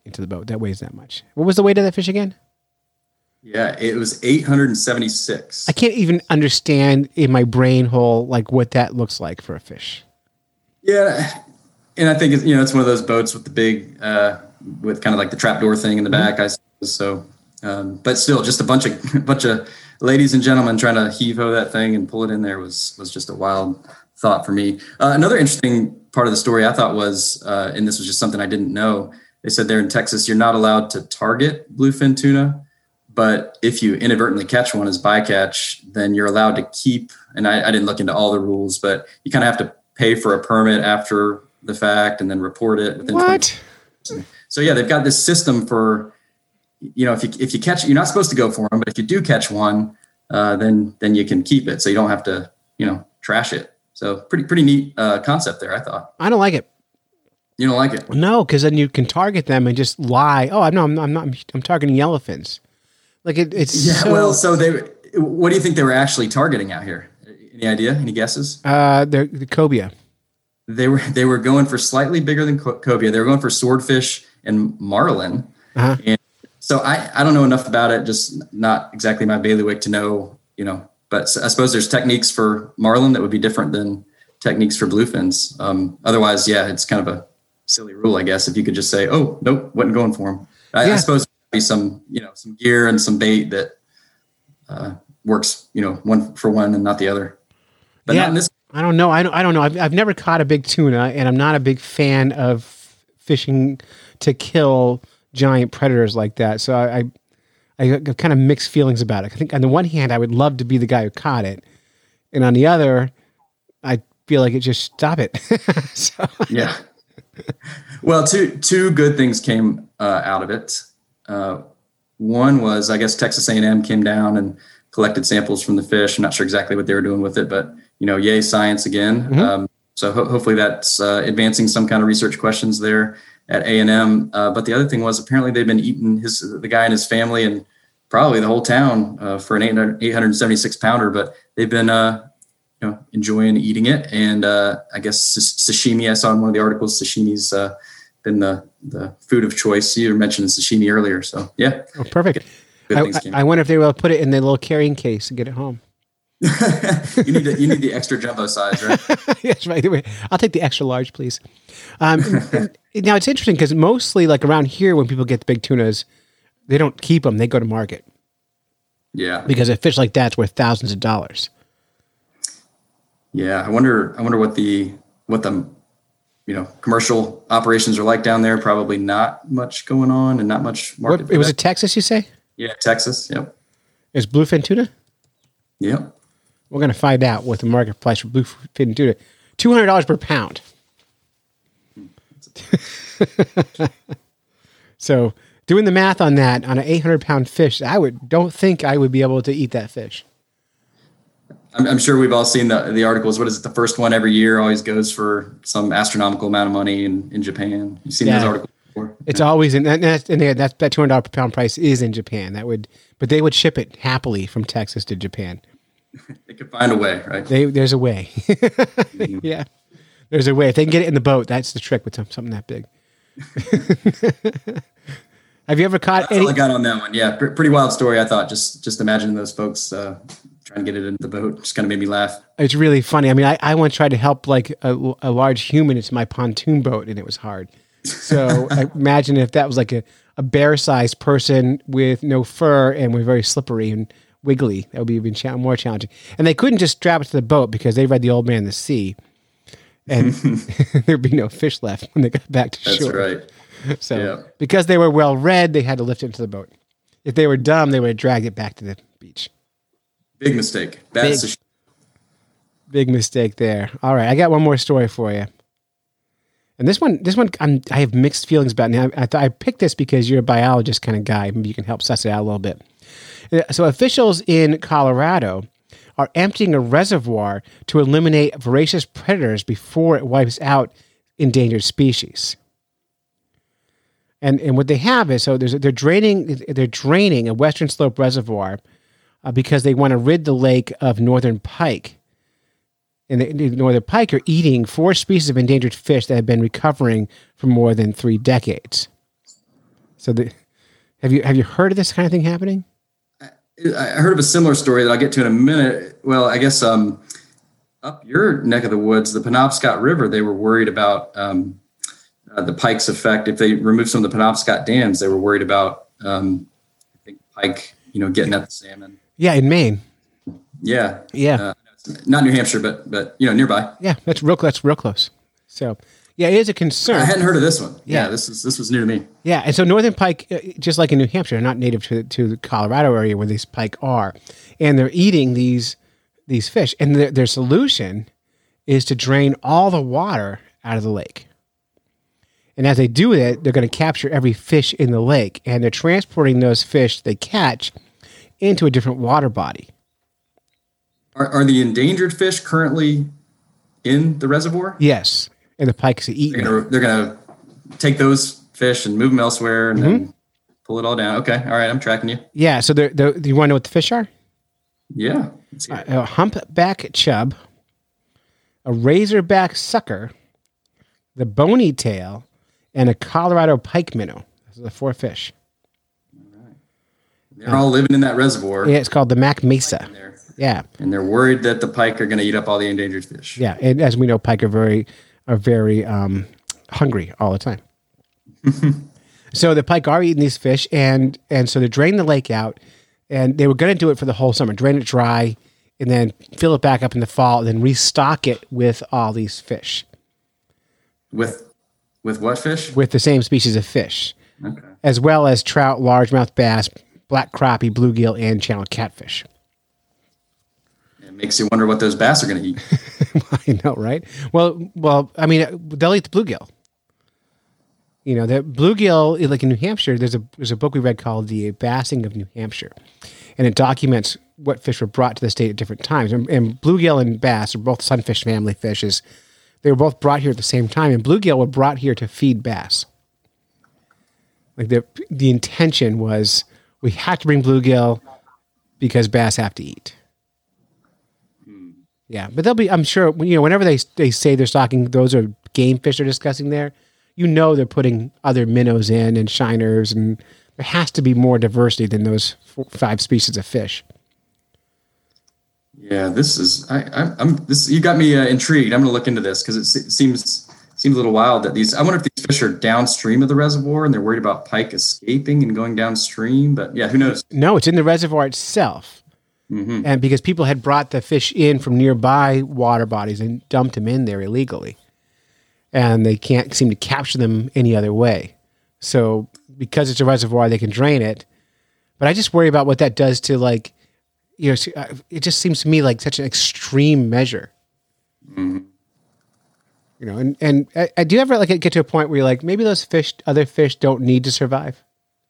into the boat that weighs that much. What was the weight of that fish again? Yeah, it was eight hundred seventy-six. I can't even understand in my brain hole like what that looks like for a fish. Yeah, and I think it's, you know, it's one of those boats with the big, uh, with kind of like the trapdoor thing in the back. Mm-hmm. I suppose so, um, but still, just a bunch of a bunch of ladies and gentlemen trying to heave-ho that thing and pull it in there was was just a wild thought for me. Uh, another interesting part of the story I thought was, uh, and this was just something I didn't know. They said there in Texas, you're not allowed to target bluefin tuna, but if you inadvertently catch one as bycatch, then you're allowed to keep. And I, I didn't look into all the rules, but you kind of have to pay for a permit after the fact and then report it. Within what? twenty So yeah, they've got this system for, you know, if you if you catch, you're not supposed to go for them, but if you do catch one, uh, then then you can keep it, so you don't have to, you know, trash it. So pretty pretty neat uh, concept there, I thought. I don't like it. You don't like it? No, because then you can target them and just lie. Oh, I'm not. I'm not. I'm targeting yellowfins. Like it, it's yeah. So, well, so they. What do you think they were actually targeting out here? Any idea? Any guesses? Uh, the the cobia. They were they were going for slightly bigger than co- cobia. They were going for swordfish and marlin. Uh-huh. And so I I don't know enough about it. Just not exactly my bailiwick to know. You know, but I suppose there's techniques for marlin that would be different than techniques for bluefins. Um, otherwise, yeah, it's kind of a silly rule, I guess, if you could just say, "Oh, nope, wasn't going for them." I, yeah. I suppose there'd be some, you know, some gear and some bait that uh, works, you know, one for one and not the other. But yeah, not in this. I don't know. I don't. I don't know. I've I've never caught a big tuna, and I'm not a big fan of fishing to kill giant predators like that. So I, I, I have kind of mixed feelings about it. I think on the one hand, I would love to be the guy who caught it, and on the other, I feel like it just stop it. so, yeah. Well, two two good things came uh, out of it. Uh, one was, I guess, Texas A and M came down and collected samples from the fish. I'm not sure exactly what they were doing with it, but you know, yay science again. Mm-hmm. Um, so ho- hopefully that's uh, advancing some kind of research questions there at A and M. Uh, but the other thing was apparently they've been eating his the guy and his family and probably the whole town uh, for an eight hundred seventy-six pounder. But they've been uh, you know, enjoying eating it. And uh, I guess sashimi, I saw in one of the articles, sashimi's uh, been the, the food of choice. You were mentioning sashimi earlier. So yeah. Oh, perfect. Good I, I wonder if they will put it in the little carrying case and get it home. you need the, you need the extra jumbo size, right? Yes, right. I'll take the extra large, please. Um, and, and now it's interesting because mostly like around here, when people get the big tunas, they don't keep them. They go to market. Yeah. Because a fish like that's worth thousands of dollars. Yeah, I wonder. I wonder what the what the you know commercial operations are like down there. Probably not much going on and not much market. What, it was in Texas, you say? Yeah, Texas. Yep. Is bluefin tuna? Yep. We're going to find out what the market price for bluefin tuna. Two hundred dollars per pound. So, doing the math on that on an eight hundred pound fish, I would don't think I would be able to eat that fish. I'm, I'm sure we've all seen the the articles. What is it? The first one every year always goes for some astronomical amount of money in, in Japan. You've seen yeah. those articles before? It's yeah. always in and that's, and that's that two hundred dollars per pound price is in Japan. That would, but they would ship it happily from Texas to Japan. They could find a way, right? They, there's a way. mm-hmm. Yeah, there's a way. If they can get it in the boat, that's the trick with something that big. Have you ever caught That's any? all I got on that one. Yeah, pr- pretty wild story. I thought just just imagining those folks uh, trying to get it into the boat just kind of made me laugh. It's really funny. I mean, I, I once tried to help like a, a large human into my pontoon boat, and it was hard. So I imagine if that was like a, a bear-sized person with no fur and was very slippery and wiggly, that would be even cha- more challenging. And they couldn't just strap it to the boat because they read The Old Man and the Sea, and there'd be no fish left when they got back to That's shore. That's right. So yeah. because they were well read, they had to lift it into the boat. If they were dumb, they would have dragged it back to the beach. Big mistake. Bad big, sashimi. big mistake there. All right, I got one more story for you. And this one, this one, I'm, I have mixed feelings about. Now, I, I picked this because you're a biologist kind of guy. Maybe you can help suss it out a little bit. So officials in Colorado are emptying a reservoir to eliminate voracious predators before it wipes out endangered species. And and what they have is so there's they're draining they're draining a Western Slope reservoir uh, because they want to rid the lake of northern pike. And the, the northern pike are eating four species of endangered fish that have been recovering for more than three decades. So the, have you have you heard of this kind of thing happening? I heard of a similar story that I'll get to in a minute. Well, I guess um, up your neck of the woods, the Penobscot River, they were worried about um, uh, the pike's effect. If they removed some of the Penobscot dams, they were worried about um, I think pike, you know, getting at the salmon. Yeah, in Maine. Yeah, yeah, uh, not New Hampshire, but but you know, nearby. Yeah, that's real. That's real close. So, yeah, it is a concern. I hadn't heard of this one. Yeah, Yeah. this is this was new to me. Yeah, and so northern pike, uh, just like in New Hampshire, are not native to to the Colorado area where these pike are, and they're eating these these fish. And their, their solution is to drain all the water out of the lake. And as they do it, they're going to capture every fish in the lake, and they're transporting those fish they catch into a different water body. Are, are the endangered fish currently in the reservoir? Yes, and the pike's eating. They're gonna, they're gonna take those fish and move them elsewhere, and Mm-hmm. then pull it all down. Okay, all right, I'm tracking you. Yeah, so they're, they're, do you want to know what the fish are? Yeah, let's hear it. A humpback chub, a razorback sucker, the bony tail, and a Colorado pike minnow. Those are the four fish. They're all living in that reservoir. Yeah, it's called the Mac Mesa. Yeah, and they're worried that the pike are going to eat up all the endangered fish. yeah, and as we know, pike are very are very um, hungry all the time. So the pike are eating these fish, and and so they're draining the lake out, and they were going to do it for the whole summer, drain it dry, and then fill it back up in the fall, and then restock it with all these fish. With with what fish? With the same species of fish, Okay. as well as trout, largemouth bass, black crappie, bluegill, and channel catfish. It makes you wonder what those bass are going to eat. I know, right? Well, well, I mean, they'll eat the bluegill. You know, the bluegill, like in New Hampshire, there's a there's a book we read called The Bassing of New Hampshire, and it documents what fish were brought to the state at different times. And, and bluegill and bass are both sunfish family fishes. They were both brought here at the same time, and bluegill were brought here to feed bass. Like the the intention was, we have to bring bluegill because bass have to eat. Yeah, but they'll be, I'm sure, you know, whenever they they say they're stocking, those are game fish they're discussing there, you know they're putting other minnows in and shiners, and there has to be more diversity than those four, five species of fish. Yeah, this is I, I I'm this you got me uh, intrigued. I'm going to look into this because it se- seems seems a little wild that these. I wonder if these fish are downstream of the reservoir and they're worried about pike escaping and going downstream. But yeah, who knows? No, it's in the reservoir itself. Mm-hmm. And because people had brought the fish in from nearby water bodies and dumped them in there illegally. And they can't seem to capture them any other way. So because it's a reservoir, they can drain it. But I just worry about what that does to, like, you know, it just seems to me like such an extreme measure. Mm-hmm. You know, and, and uh, do you ever like get to a point where you're like, maybe those fish, other fish don't need to survive?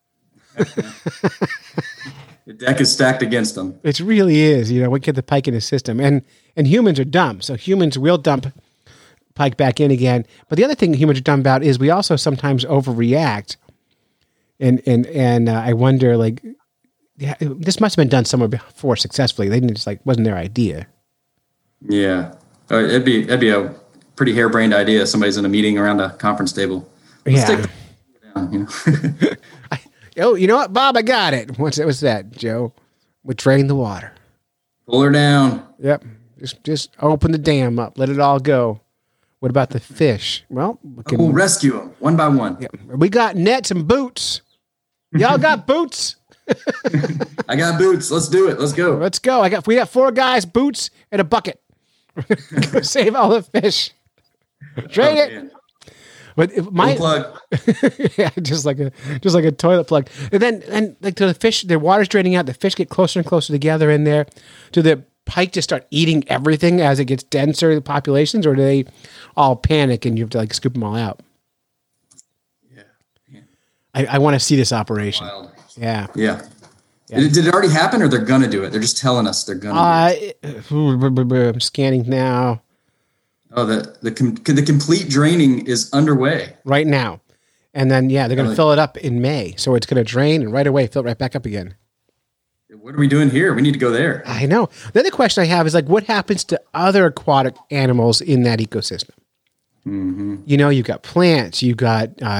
The deck is stacked against them. It really is. You know, we get the pike in the system, and and humans are dumb. So humans will dump pike back in again. But the other thing humans are dumb about is we also sometimes overreact. And and and uh, I wonder, like, yeah, this must have been done somewhere before successfully. They didn't just like wasn't their idea. Yeah, uh, it'd be it'd be a pretty harebrained idea. Somebody's in a meeting around a conference table. Let's Yeah. take the down, you know. I, oh, you know what, Bob? I got it. What's what's that, Joe? We drain the water. Pull her down. Yep. Just just open the dam up. Let it all go. What about the fish? Well, we can, We'll rescue them one by one. yeah, we got nets and boots. Y'all got boots? I got boots. Let's do it. Let's go. Let's go. I got we got four guys, boots, and a bucket. Go save all the fish. Drain Oh, it. man. But if my Full plug. yeah, just like a just like a toilet plug. And then and like to the fish, the water's draining out. The fish get closer and closer together in there. Do the pike just start eating everything as it gets denser, the populations, or do they all panic and you have to like scoop them all out? Yeah. yeah. I, I want to see this operation. Wild. Yeah. Yeah. Did, it, did it already happen, or they're gonna do it? They're just telling us they're gonna. do it. Uh, I'm scanning now. Oh, the the com- the complete draining is underway right now, and then yeah, they're going to Really? fill it up in May, so it's going to drain and right away fill it right back up again. What are we doing here? We need to go there. I know. The other question I have is like, what happens to other aquatic animals in that ecosystem? Mm-hmm. You know, you've got plants, you've got uh,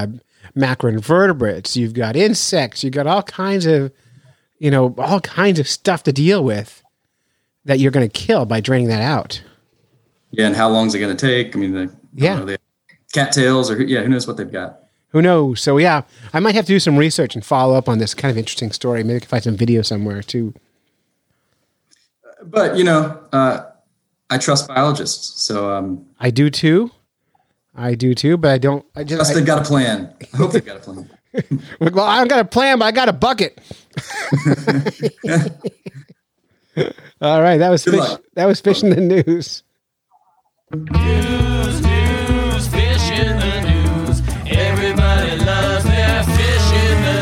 macroinvertebrates, you've got insects, you've got all kinds of, you know, all kinds of stuff to deal with that you're going to kill by draining that out. Yeah, and how long is it going to take? I mean, the yeah, know, they have cattails, or yeah, who knows what they've got. Who knows? So yeah, I might have to do some research and follow up on this kind of interesting story. Maybe I can find some video somewhere too. But you know, uh, I trust biologists, so um, I do too. I do too, but I don't. I just trust I, they've got a plan. I hope they've got a plan. Well, I don't got a plan, but I got a bucket. All right, that was Good fish, luck. that was fish in the news. News, news, fish in the news. Everybody loves their fish in the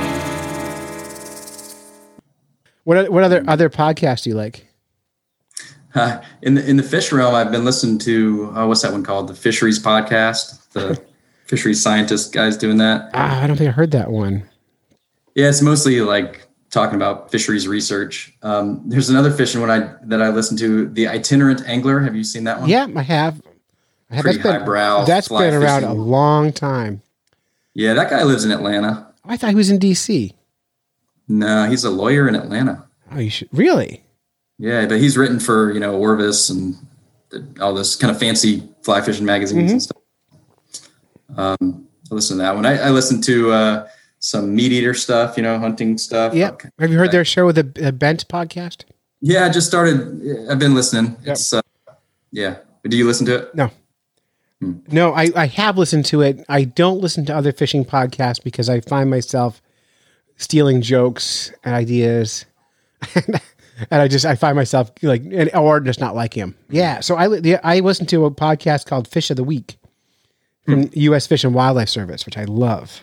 news. What what other other podcasts do you like? Uh, in the in the fish realm, I've been listening to uh, what's that one called? The Fisheries Podcast. The fisheries scientist guys doing that. Ah, I don't think I heard that one. Yeah, it's mostly like talking about fisheries research. Um, there's another fishing one I that I listen to, The Itinerant Angler. Have you seen that one? Yeah, I have. I have. Pretty That's been, highbrow. that's fly been around fishing. a long time. Yeah, that guy lives in Atlanta. I thought he was in D C. No, he's a lawyer in Atlanta. Oh, you should really? Yeah, but he's written for, you know, Orvis and the, all this kind of fancy fly fishing magazines Mm-hmm. and stuff. Um, I listen to that one. I, I listen to uh, some meat eater stuff, you know, hunting stuff. Yeah. Okay. Have you heard their show with the uh, Bent podcast? Yeah, I just started. I've been listening. Yep. It's uh, yeah. Do you listen to it? No. No, I, I have listened to it. I don't listen to other fishing podcasts because I find myself stealing jokes and ideas. And I just, I find myself like, and, or just not like him. Yeah. So I, li- I listened to a podcast called Fish of the Week from U S Fish and Wildlife Service, which I love.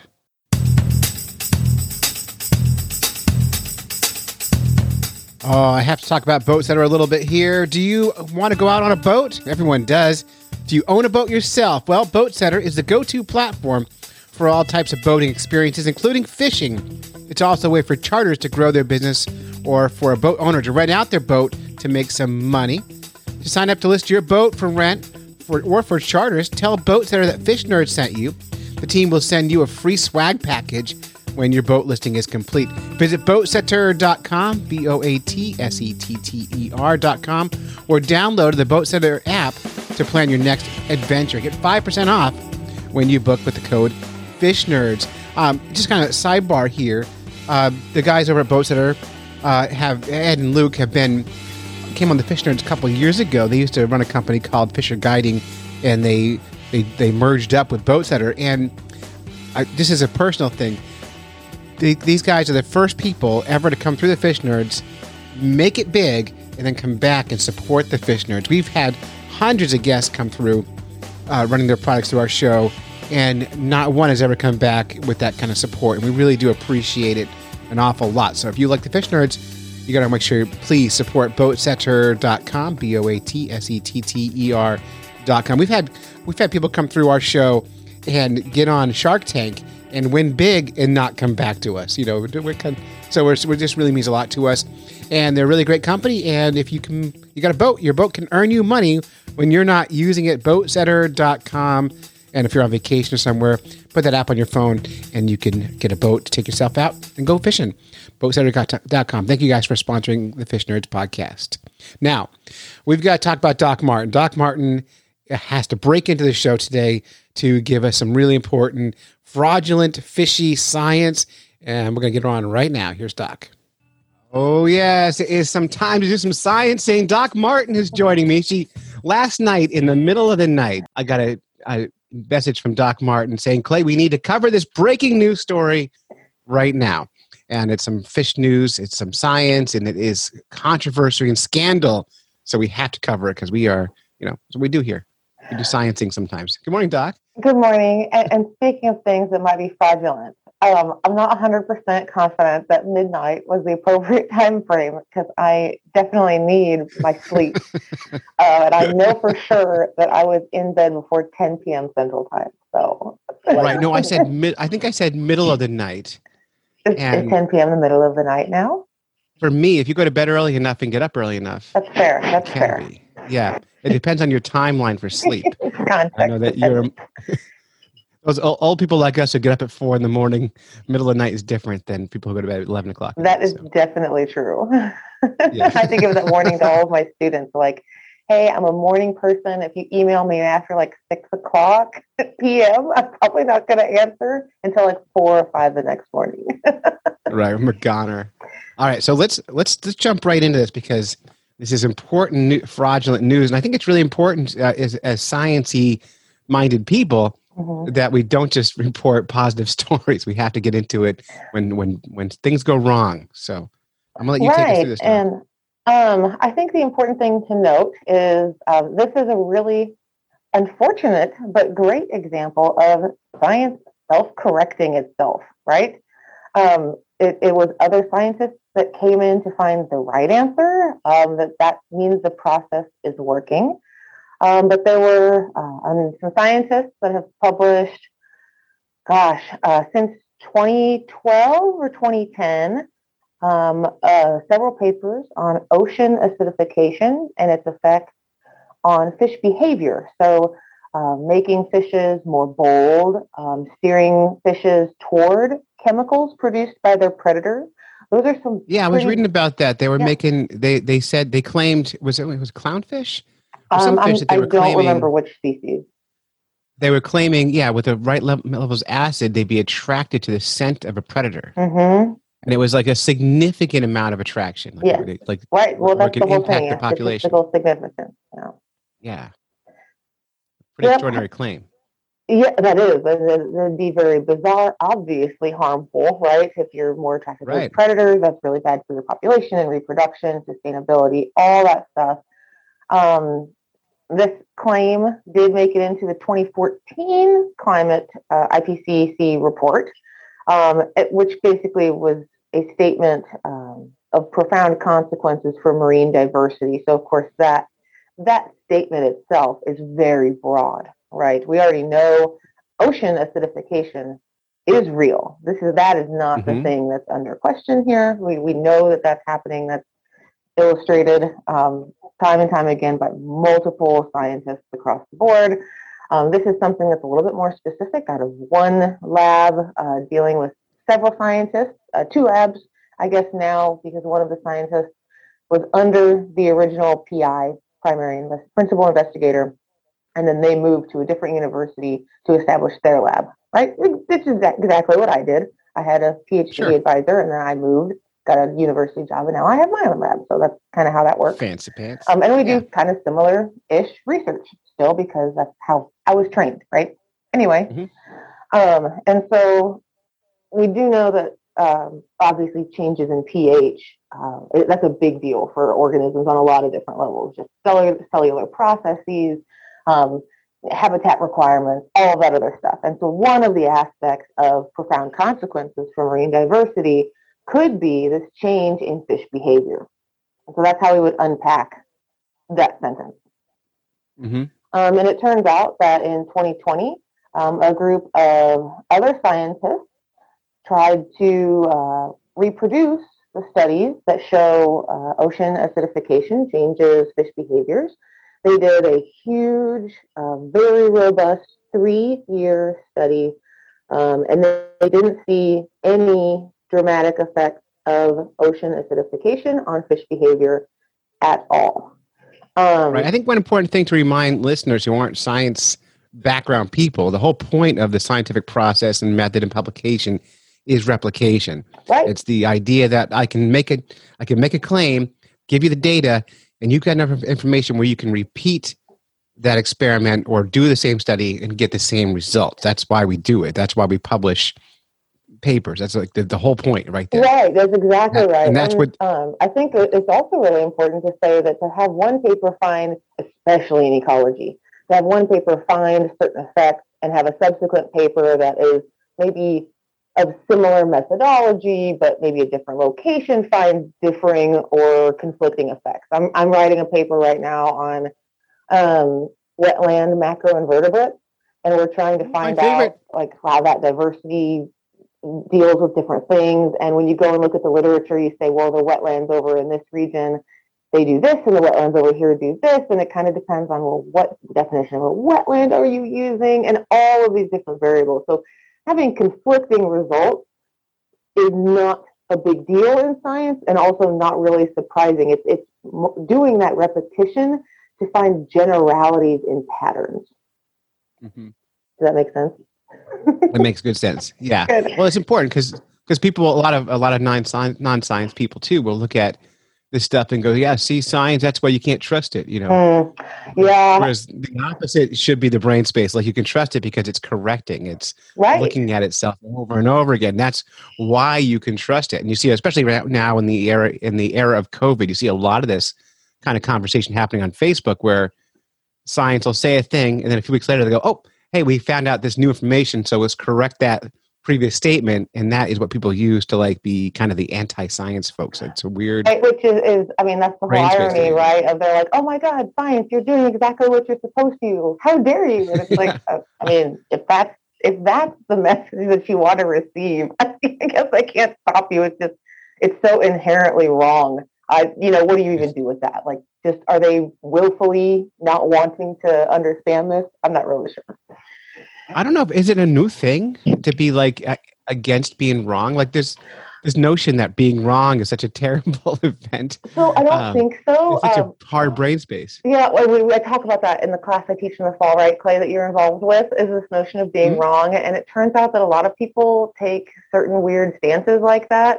Oh, I have to talk about boats that are a little bit here. Do you want to go out on a boat? Everyone does. Do you own a boat yourself? Well, BoatCenter is the go-to platform for all types of boating experiences, including fishing. It's also a way for charters to grow their business or for a boat owner to rent out their boat to make some money. To sign up to list your boat for rent for, or for charters, tell BoatCenter that Fish Nerds sent you. The team will send you a free swag package when your boat listing is complete. Visit boat setter dot com, B O A T S E T T E R dot com, or download the BoatCenter app to plan your next adventure. Get five percent off when you book with the code FISHNERDS. Um, just kind of sidebar here. Uh, the guys over at BoatCenter uh, have, Ed and Luke have been, came on the Fish Nerds a couple of years ago. They used to run a company called Fisher Guiding, and they they, they merged up with BoatCenter. And I, this is a personal thing. The, these guys are the first people ever to come through the Fish Nerds, make it big, and then come back and support the Fish Nerds. We've had hundreds of guests come through uh, running their products through our show, and not one has ever come back with that kind of support. And we really do appreciate it an awful lot. So if you like the Fish Nerds, you got to make sure, please support boat setter dot com, B O A T S E T T E R dot com. We've had, we've had people come through our show and get on Shark Tank and win big and not come back to us. You know, we're kind of, so we're, it just really means a lot to us. And they're a really great company. And if you can, you got a boat, your boat can earn you money when you're not using it. boat setter dot com. And if you're on vacation or somewhere, put that app on your phone and you can get a boat to take yourself out and go fishing. boat setter dot com. Thank you guys for sponsoring the Fish Nerds podcast. Now, we've got to talk about Doc Martin. Doc Martin has to break into the show today to give us some really important fraudulent fishy science. And we're going to get her on right now. Here's Doc. Oh, yes. It is some time to do some science. Saying Doc Martin is joining me. She, last night, in the middle of the night, I got a, a message from Doc Martin saying, Clay, we need to cover this breaking news story right now. And it's some fish news, it's some science, and it is controversy and scandal. So we have to cover it because we are, you know, that's what we do here. We do sciencing sometimes. Good morning, Doc. Good morning. And, and speaking of things that might be fraudulent, um, I'm not one hundred percent confident that midnight was the appropriate time frame because I definitely need my sleep. uh, and I know for sure that I was in bed before ten p.m. Central Time. So right. No, I said mid. I think I said middle of the night. Is, is ten p.m. the middle of the night now? For me, if you go to bed early enough and get up early enough, that's fair. That's fair. Be. Yeah, it depends on your timeline for sleep. Context. I know that you're. Those old, old people like us who get up at four in the morning, middle of the night is different than people who go to bed at eleven o'clock. That is so. Definitely true. Yeah. I think of that warning to all of my students, like, hey, I'm a morning person. If you email me after like six o'clock p m, I'm probably not going to answer until like four or five the next morning. Right, I'm a goner. All right, so let's let's just jump right into this because this is important new, fraudulent news, and I think it's really important uh, as as sciencey minded people mm-hmm. that we don't just report positive stories. We have to get into it when when when things go wrong. So I'm gonna let you right. take us through this. And um, I think the important thing to note is um, this is a really unfortunate but great example of science self-correcting itself. Right? Um, it, it was other scientists that came in to find the right answer. Um, that that means the process is working. Um, but there were uh, I mean, some scientists that have published, gosh, uh, since twenty twelve or twenty ten, um, uh, several papers on ocean acidification and its effects on fish behavior. So uh, making fishes more bold, um, steering fishes toward chemicals produced by their predators. Those are some. Yeah, I was reading about that. They were yeah. making. They they said they claimed was it, it was clownfish. Um, I don't claiming, remember which species. They were claiming, yeah, with the right level, levels of acid, they'd be attracted to the scent of a predator, mm-hmm. and it was like a significant amount of attraction. Like, yeah, it, like right. Well, that's the whole thing. The population. Statistical significance. Yeah. Yeah. Pretty yep. extraordinary claim. Yeah, that is. That would be very bizarre, obviously harmful, right? If you're more attracted right. to predators, that's really bad for your population and reproduction, sustainability, all that stuff. Um, this claim did make it into the twenty fourteen climate uh, I P C C report, um, it, which basically was a statement um, of profound consequences for marine diversity. So, of course, that that statement itself is very broad, right? We already know ocean acidification is real. This is that is not mm-hmm. the thing that's under question here. We we know that that's happening. That's illustrated um, time and time again by multiple scientists across the board. Um, this is something that's a little bit more specific out of one lab uh, dealing with several scientists, uh, two labs, I guess now, because one of the scientists was under the original P I, primary invest- principal investigator, and then they moved to a different university to establish their lab, right? This is exactly what I did. I had a PhD sure. advisor, and then I moved, got a university job, and now I have my own lab. So that's kind of how that works. Fancy pants. Um, and we yeah. do kind of similar-ish research still because that's how I was trained, right? Anyway, mm-hmm. um, and so we do know that um, obviously changes in pH, uh, it, that's a big deal for organisms on a lot of different levels, just cellular, cellular processes, um, habitat requirements, all of that other stuff. And so one of the aspects of profound consequences for marine diversity could be this change in fish behavior. So that's how we would unpack that sentence. Mm-hmm. Um, and it turns out that in twenty twenty, um, a group of other scientists tried to uh, reproduce the studies that show uh, ocean acidification changes fish behaviors. They did a huge, uh, very robust three-year study, um, and they, they didn't see any dramatic effects of ocean acidification on fish behavior at all. Um, right. I think one important thing to remind listeners who aren't science background people, the whole point of the scientific process and method and publication is replication. Right. It's the idea that I can make a, I can make a claim, give you the data, and you've got enough information where you can repeat that experiment or do the same study and get the same results. That's why we do it. That's why we publish papers. That's like the, the whole point right there. Right, that's exactly and, right. And that's and, what um, I think it's also really important to say that to have one paper find, especially in ecology, to have one paper find certain effects and have a subsequent paper that is maybe of similar methodology, but maybe a different location finds differing or conflicting effects. I'm I'm writing a paper right now on um, wetland macroinvertebrates, and we're trying to find out like how that diversity deals with different things. And when you go and look at the literature, you say, well, the wetlands over in this region, they do this and the wetlands over here do this. And it kind of depends on, well, what definition of a wetland are you using? And all of these different variables. So having conflicting results is not a big deal in science and also not really surprising. It's, it's doing that repetition to find generalities in patterns. Mm-hmm. Does that make sense? It makes good sense. Yeah. Good. Well, it's important because because people, a lot of a lot of non-science non-science people too, will look at this stuff and go, "Yeah, see, science. That's why you can't trust it." You know. Mm, yeah. Whereas the opposite should be the brain space. Like you can trust it because it's correcting. It's right. looking at itself over and over again. That's why you can trust it. And you see, especially right now in the era in the era of COVID, you see a lot of this kind of conversation happening on Facebook where science will say a thing, and then a few weeks later they go, "Oh, hey, we found out this new information, so let's correct that previous statement," and that is what people use to like be kind of the anti-science folks. It's a weird, right, which is, is, I mean, that's the whole irony, right? Of they're like, "Oh my God, science, you're doing exactly what you're supposed to. How dare you?" And it's like, uh, I mean, if that's if that's the message that you want to receive, I guess I can't stop you. It's just, it's so inherently wrong. I, you know, what do you even do with that? Like, just are they willfully not wanting to understand this? I'm not really sure. I don't know. Is it a new thing to be like a- against being wrong? Like this, this notion that being wrong is such a terrible event. So I don't um, think so. It's such um, a hard brain space. Yeah, well, we, I talk about that in the class I teach in the fall, right, Clay, that you're involved with, is this notion of being mm-hmm. wrong. And it turns out that a lot of people take certain weird stances like that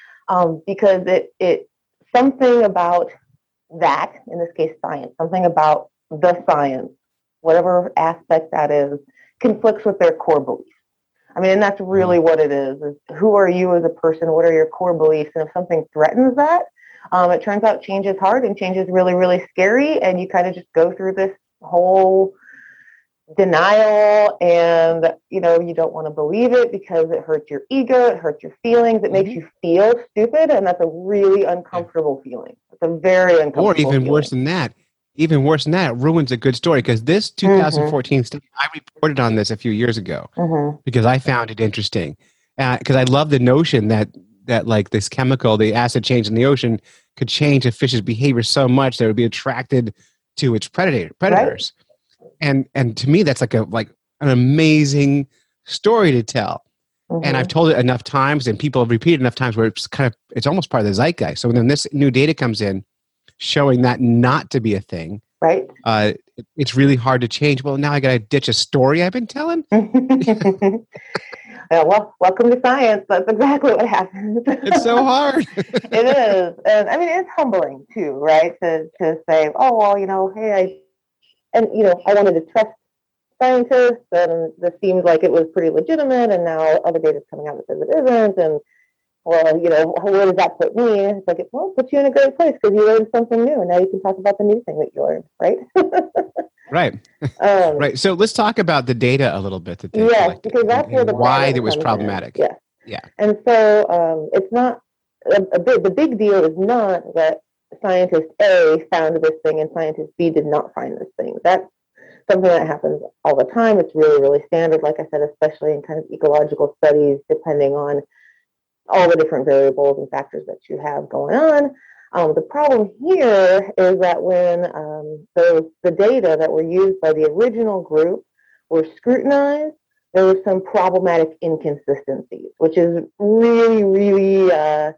um, because it it something about that, in this case, science, something about the science, whatever aspect that is, conflicts with their core beliefs. I mean, and that's really what it is, is who are you as a person? What are your core beliefs? And if something threatens that, um, it turns out change is hard and change is really, really scary. And you kind of just go through this whole denial and, you know, you don't want to believe it because it hurts your ego, it hurts your feelings, it makes you feel stupid. And that's a really uncomfortable feeling. It's a very uncomfortable Or even feeling. worse than that. Even worse than that, it ruins a good story because this twenty fourteen mm-hmm. study, I reported on this a few years ago mm-hmm. because I found it interesting. Because uh, I love the notion that that like this chemical, the acid change in the ocean, could change a fish's behavior so much that it would be attracted to its predator predators. Right. And and to me, that's like a like an amazing story to tell. Mm-hmm. And I've told it enough times, and people have repeated enough times where it's kind of it's almost part of the zeitgeist. So when this new data comes in, showing that not to be a thing, right? Uh, it, it's really hard to change. Well, now I got to ditch a story I've been telling. Yeah, well, welcome to science. That's exactly what happens. It's so hard. It is, and I mean, it's humbling too, right? To to say, oh well, you know, hey, I, and you know, I wanted to trust scientists, and this seems like it was pretty legitimate, and now other data is coming out that says it isn't, and well, you know, where does that put me? It's like, well, it puts you in a great place because you learned something new, and now you can talk about the new thing that you learned, right? Right. Um, right. So let's talk about the data a little bit. That they yes, collected because that's and, where the and why it was problematic. Yes. Yeah. And so um, it's not a, a big. The big deal is not that scientist A found this thing and scientist B did not find this thing. That's something that happens all the time. It's really, really standard. Like I said, especially in kind of ecological studies, depending on all the different variables and factors that you have going on. Um, the problem here is that when um, those, the data that were used by the original group were scrutinized, there were some problematic inconsistencies, which is really, really uh,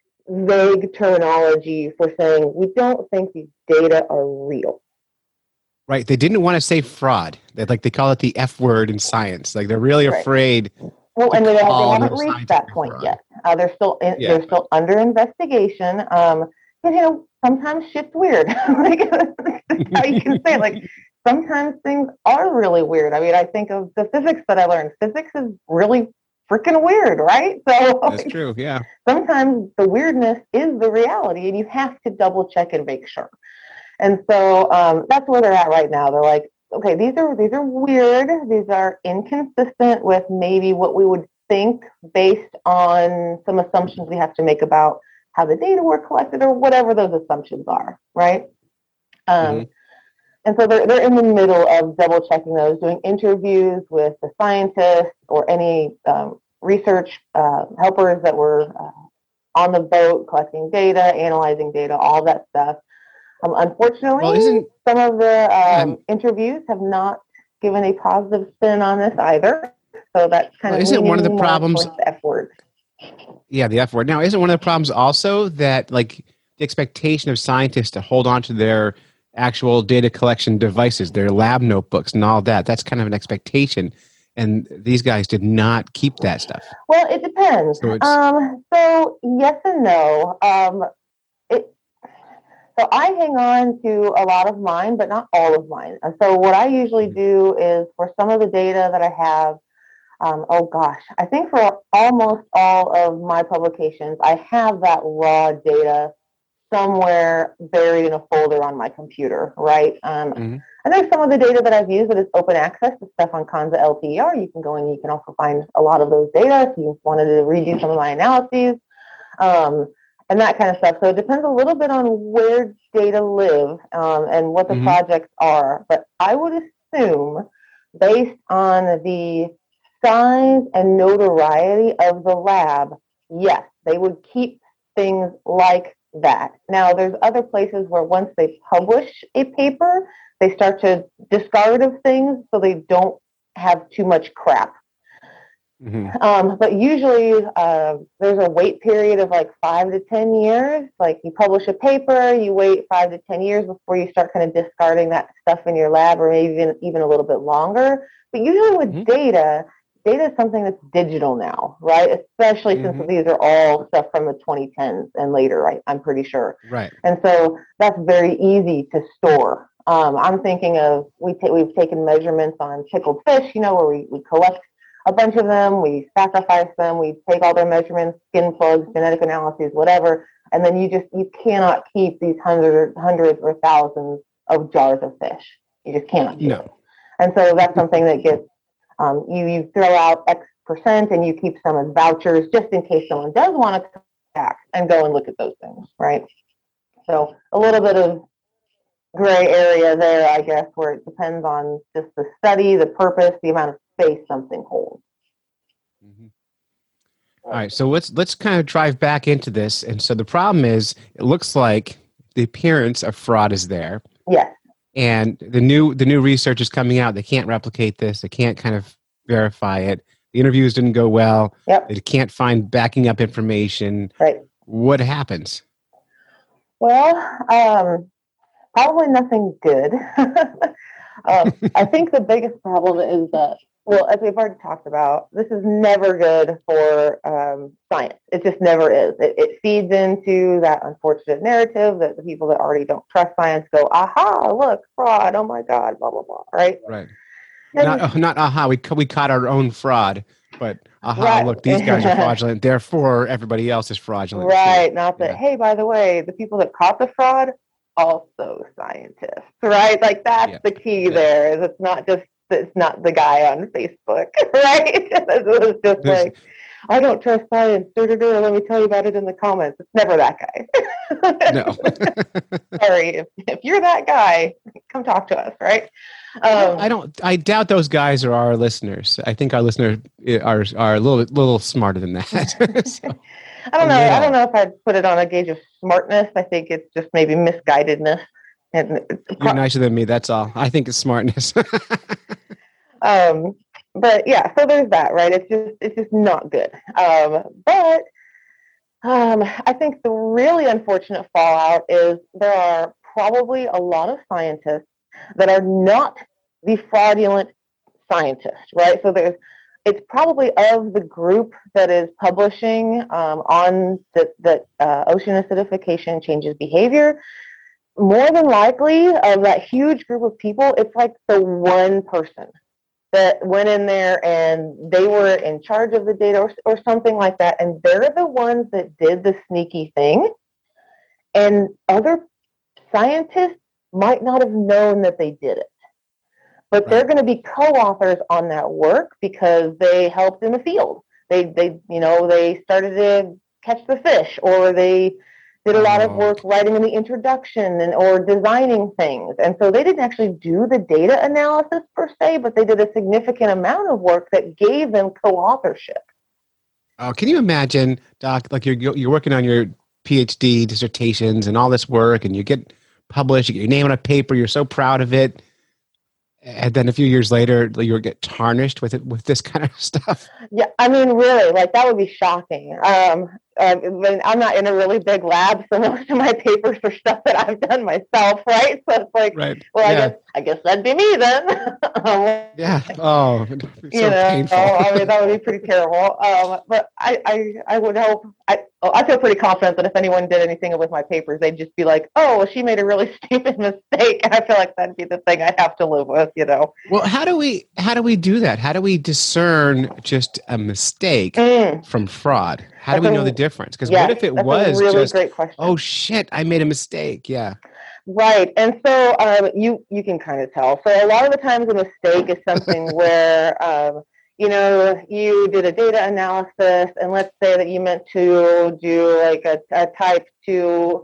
vague terminology for saying we don't think these data are real. Right. They didn't want to say fraud. They like they call it the F word in science. Like they're really right. afraid. Well, and they, they haven't reached that point yet. Uh, they're still in, yeah, they're still under investigation. Um, and you know, sometimes shit's weird. Like how you can say it. Like sometimes things are really weird. I mean, I think of the physics that I learned. Physics is really freaking weird, right? So that's like, true. Yeah. Sometimes the weirdness is the reality, and you have to double check and make sure. And so um, that's where they're at right now. They're like, okay, these are these are weird. These are inconsistent with maybe what we would think based on some assumptions we have to make about how the data were collected or whatever those assumptions are, right? Um, mm-hmm. And so they're they're in the middle of double checking those, doing interviews with the scientists or any um, research uh, helpers that were uh, on the boat collecting data, analyzing data, all that stuff. Um, unfortunately, Well, isn't- some of the um, Um, interviews have not given a positive spin on this either. So that's kind Well, of isn't one of the leaning more problems- towards the F word. Yeah, the F word. Now, isn't one of the problems also that like the expectation of scientists to hold on to their actual data collection devices, their lab notebooks and all that? That's kind of an expectation. And these guys did not keep that stuff. Well, it depends. So it's- um, so yes and no. Um, it, so I hang on to a lot of mine, but not all of mine. And so what I usually do is for some of the data that I have, um, oh gosh, I think for almost all of my publications, I have that raw data somewhere buried in a folder on my computer, right? Um, Mhm. And there's some of the data that I've used that is open access, the stuff on Kanza L T E R. You can go and you can also find a lot of those data if you wanted to redo some of my analyses um, and that kind of stuff. So it depends a little bit on where data live um, and what the Mhm. projects are. But I would assume, based on the size and notoriety of the lab, yes, they would keep things like that. Now, there's other places where once they publish a paper, they start to discard of things so they don't have too much crap. Mhm. Um, but usually uh, there's a wait period of like five to ten years. Like you publish a paper, you wait five to ten years before you start kind of discarding that stuff in your lab, or maybe even, even a little bit longer. But usually with Mhm. data, data is something that's digital now, right? Especially Mhm. since these are all stuff from the twenty tens and later, right? I'm pretty sure. Right. And so that's very easy to store. Um, I'm thinking of, we ta- we've taken measurements on pickled fish, you know, where we, we collect a bunch of them, we sacrifice them, we take all their measurements, skin plugs, genetic analyses, whatever, and then you just, you cannot keep these hundred, hundreds or thousands of jars of fish. You just cannot do No. it. And so that's something that gets, um, you, you throw out X percent and you keep some as vouchers just in case someone does want to come back and go and look at those things, right? So a little bit of gray area there, I guess, where it depends on just the study, the purpose, the amount of space something holds. All right, so let's let's kind of drive back into this. And so the problem is, it looks like the appearance of fraud is there, Yes. and the new the new research is coming out. They can't replicate this. They can't kind of verify it. The interviews didn't go well. Yep. They can't find backing up information. Right. What happens? Well, um, probably nothing good. um, I think the biggest problem is that, well, as we've already talked about, this is never good for um, science. It just never is. It, it feeds into that unfortunate narrative that the people that already don't trust science go, aha, look, fraud, oh my God, blah, blah, blah, right? Right. And- Not, oh, not aha, we, ca- we caught our own fraud, but aha, Right. look, these guys are fraudulent, therefore everybody else is fraudulent. too. Right. Not that, Yeah. hey, by the way, the people that caught the fraud, also scientists, right? Like that's Yeah. the key there, is it's not just, it's not the guy on Facebook, right? It's just There's- like, I don't trust science, dur, dur, dur, let me tell you about it in the comments. It's never that guy. No. Sorry, if, if you're that guy, come talk to us, right? Um, I don't. I doubt those guys are our listeners. I think our listeners are are a little little smarter than that. So, I don't a know. I little. don't know if I'd put it on a gauge of smartness. I think it's just maybe misguidedness. And you're nicer than me. That's all. I think it's smartness. um, but yeah, so there's that, right? It's just it's just not good. Um, but um, I think the really unfortunate fallout is there are probably a lot of scientists that are not the fraudulent scientists, right? So there's it's probably of the group that is publishing um, on that that uh, ocean acidification changes behavior. More than likely, of that huge group of people, it's like the one person that went in there and they were in charge of the data or, or something like that, and they're the ones that did the sneaky thing. And other scientists might not have known that they did it. But they're going to be co-authors on that work because they helped in the field. They, they, you know, they started to catch the fish, or they did a lot of work writing in the introduction and or designing things. And so they didn't actually do the data analysis per se, but they did a significant amount of work that gave them co-authorship. Oh, can you imagine, Doc? Like you're you're working on your PhD dissertations and all this work, and you get published, you get your name on a paper, you're so proud of it. And then a few years later, you get tarnished with it, with this kind of stuff. Yeah, I mean, really, like that would be shocking. Um, uh, I mean, I'm not in a really big lab, so most of my papers are stuff that I've done myself, right? So it's like, right. well, yeah. I guess I guess that'd be me then. um, yeah. Oh, so you know, painful. I mean, that would be pretty terrible. Um, but I, I, I would hope. I, oh, I feel pretty confident that if anyone did anything with my papers, they'd just be like, "Oh, well, she made a really stupid mistake," and I feel like that'd be the thing I have to live with, you know. Well, how do we how do we do that? How do we discern just a mistake mm. from fraud? How do That's we know a, the difference? Because yeah, what if it that's was a really just, great question. oh shit, I made a mistake? Yeah. Right. And so um, you, you can kind of tell. So a lot of the times a mistake is something where, um, you know, you did a data analysis, and let's say that you meant to do like a, a type two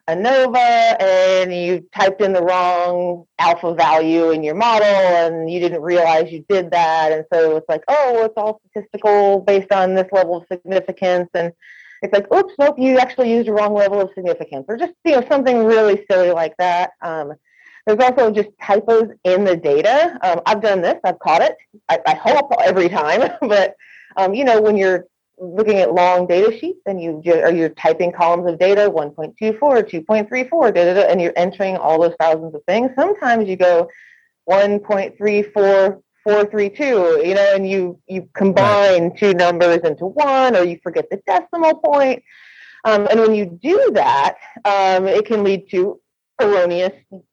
ANOVA, and you typed in the wrong alpha value in your model, and you didn't realize you did that. And so it's like, oh, well, it's all statistical based on this level of significance. And it's like, oops, nope, you actually used the wrong level of significance, or just, you know, something really silly like that. Um, there's also just typos in the data. Um, I've done this, I've caught it. I, I hope every time, but um, you know, when you're looking at long data sheets and you or you're typing columns of data, one point two four, two point three four, da, da, da, and you're entering all those thousands of things. Sometimes you go one point three four four three two, you know, and you you combine right. two numbers into one, or you forget the decimal point. Um, and when you do that, um, it can lead to erroneous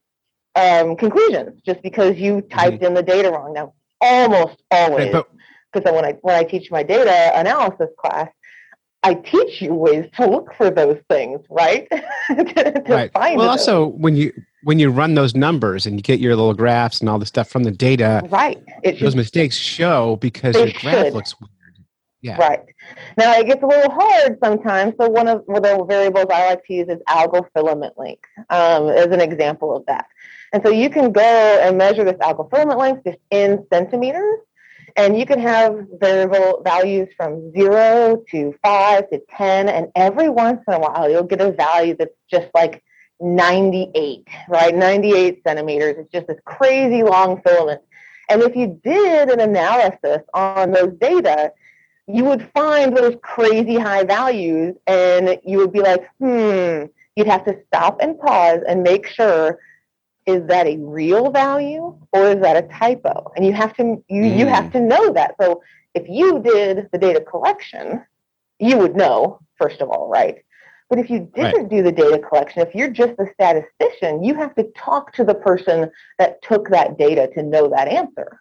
um, conclusions just because you typed mm-hmm. in the data wrong. Now, almost always. Right, but- Because when I when I teach my data analysis class, I teach you ways to look for those things, right? to, to right. find well, those. also when you when you run those numbers and you get your little graphs and all the stuff from the data, right? It those should, mistakes show because your graph should. looks weird. Yeah. Right. Now it gets a little hard sometimes. So one of the variables I like to use is algal filament length um, as an example of that. And so you can go and measure this algal filament length just in centimeters. And you can have variable values from zero to five to ten, and every once in a while you'll get a value that's just like ninety-eight, right? ninety-eight centimeters. It's just this crazy long filament. And if you did an analysis on those data, you would find those crazy high values, and you would be like, hmm, you'd have to stop and pause and make sure, is that a real value or is that a typo? And you have to you, mm. you have to know that. So if you did the data collection, you would know, first of all, right? But if you didn't right. do the data collection, if you're just a statistician, you have to talk to the person that took that data to know that answer.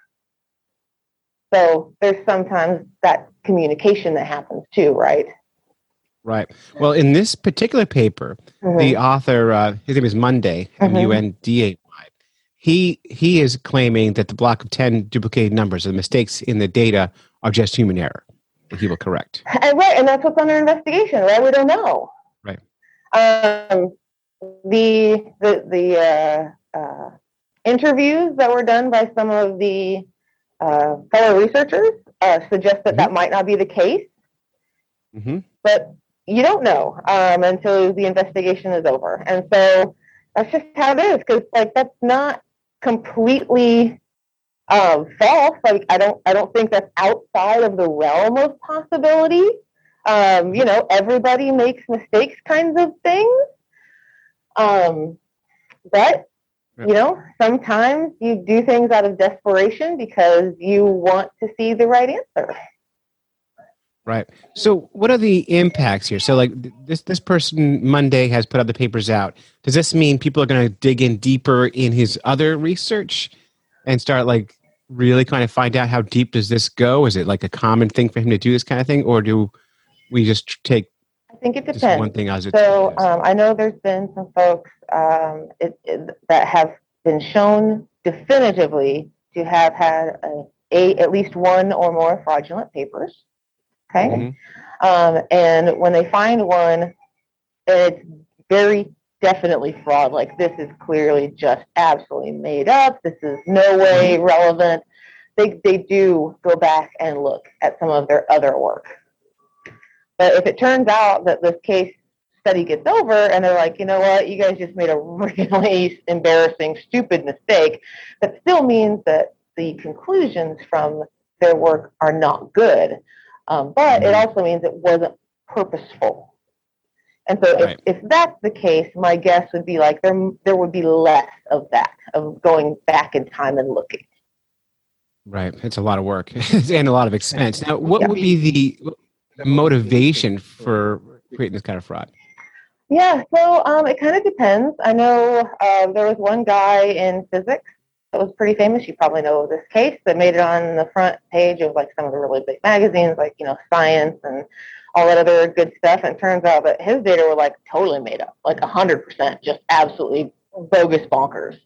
So there's sometimes that communication that happens too, right? Right. Well, in this particular paper, mm-hmm. the author, uh, his name is Munday, mm-hmm. M U N D A Y. He he is claiming that the block of ten duplicated numbers, the mistakes in the data, are just human error. That he will correct. And right, and that's what's under investigation, right? We don't know. Right. Um, the the the uh, uh, interviews that were done by some of the uh, fellow researchers uh, suggest that mm-hmm. that might not be the case. Mm-hmm. But you don't know um, until the investigation is over. And so that's just how it is, because like that's not completely um, false. Like I don't I don't think that's outside of the realm of possibility. Um, you know, everybody makes mistakes kinds of things. Um, but you know, sometimes you do things out of desperation because you want to see the right answer. Right. So what are the impacts here? So like this this person, Munday, has put other papers out. Does this mean people are going to dig in deeper in his other research and start like really kind of find out how deep does this go? Is it like a common thing for him to do this kind of thing? Or do we just take I think it depends. one thing as it So um, I know there's been some folks um, it, it, that have been shown definitively to have had a, a at least one or more fraudulent papers. Okay. Mm-hmm. Um, and when they find one, it's very definitely fraud. Like this is clearly just absolutely made up. This is no way relevant. They they do go back and look at some of their other work. But if it turns out that this case study gets over and they're like, you know what, you guys just made a really embarrassing, stupid mistake, that still means that the conclusions from their work are not good. Um, but it also means it wasn't purposeful. And so right. if, if that's the case, my guess would be like there, there would be less of that, of going back in time and looking. Right. It's a lot of work and a lot of expense. Now, what yeah. would be the motivation for creating this kind of fraud? Yeah, so um, it kind of depends. I know uh, there was one guy in physics that was pretty famous. You probably know this case that made it on the front page of like some of the really big magazines, like, you know, Science and all that other good stuff. And it turns out that his data were like totally made up, like one hundred percent, just absolutely bogus bonkers.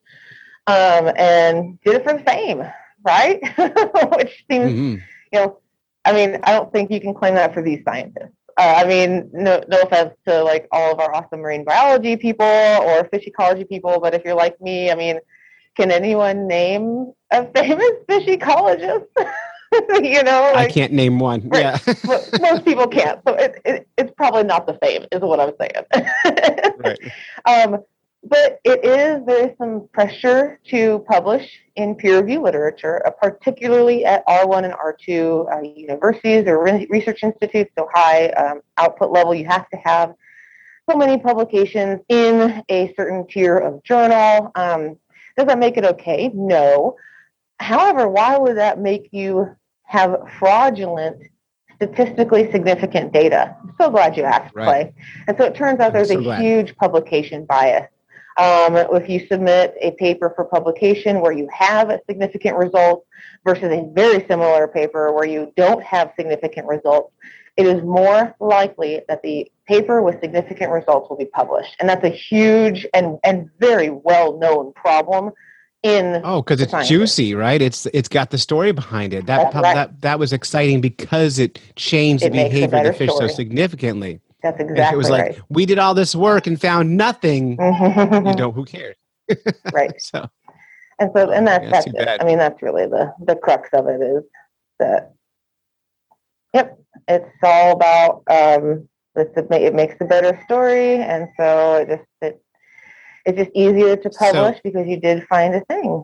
Um, and did it for fame, right? Which seems, mm-hmm. you know, I mean, I don't think you can claim that for these scientists. Uh, I mean, no, no offense to like all of our awesome marine biology people or fish ecology people, but if you're like me, I mean, can anyone name a famous fish ecologist? You know, like, I can't name one. Right. Yeah, most people can't. So it, it, it's probably not the fame, is what I'm saying. Right. Um, but it is, there is some pressure to publish in peer review literature, uh, particularly at R one and R two uh, universities or re- research institutes, so high um, output level. You have to have so many publications in a certain tier of journal. Um, does that make it okay? No. However, why would that make you have fraudulent, statistically significant data? I'm so glad you asked, right. Clay. And so it turns out there's so a glad. huge publication bias. Um, if you submit a paper for publication where you have a significant result versus a very similar paper where you don't have significant results, it is more likely that the paper with significant results will be published. And that's a huge and, and very well-known problem in oh, because it's sciences. Juicy, right? It's it's got the story behind it. That right. that that was exciting because it changed it the behavior of the fish story. so significantly. That's exactly if it was like, right. we did all this work and found nothing, you know, who cares? Right. So, and so, and that's, yeah, that's it. Bad. I mean, that's really the, the crux of it is that, yep, it's all about, um, it's, it makes a better story. And so it just, it, it's just easier to publish so, because you did find a thing.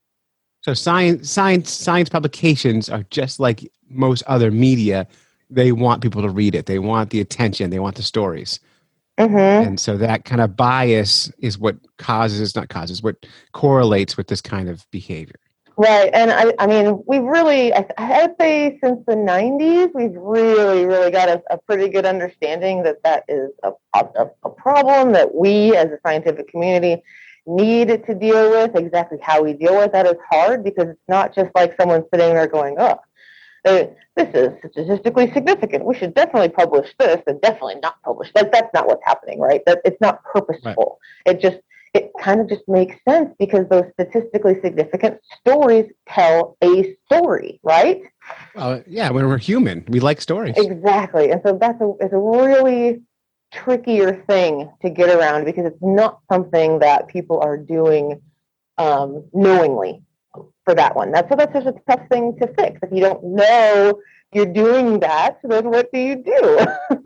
So science, science, science publications are just like most other media. They want people to read it. They want the attention. They want the stories. Mm-hmm. And so that kind of bias is what causes, not causes, what correlates with this kind of behavior. Right. And I, I mean, we've really, I, I'd say since the nineties, we've really, really got a, a pretty good understanding that that is a, a, a problem that we as a scientific community need to deal with. Exactly how we deal with that is hard because it's not just like someone sitting there going, oh, this is statistically significant. We should definitely publish this and definitely not publish. Like that's not what's happening, right? That it's not purposeful. Right. It just it kind of just makes sense because those statistically significant stories tell a story, right? Uh, yeah, when we're human, we like stories. Exactly, and so that's a it's a really trickier thing to get around because it's not something that people are doing um, knowingly. For that one. That's so that's just a tough thing to fix. If you don't know you're doing that, then what do you do?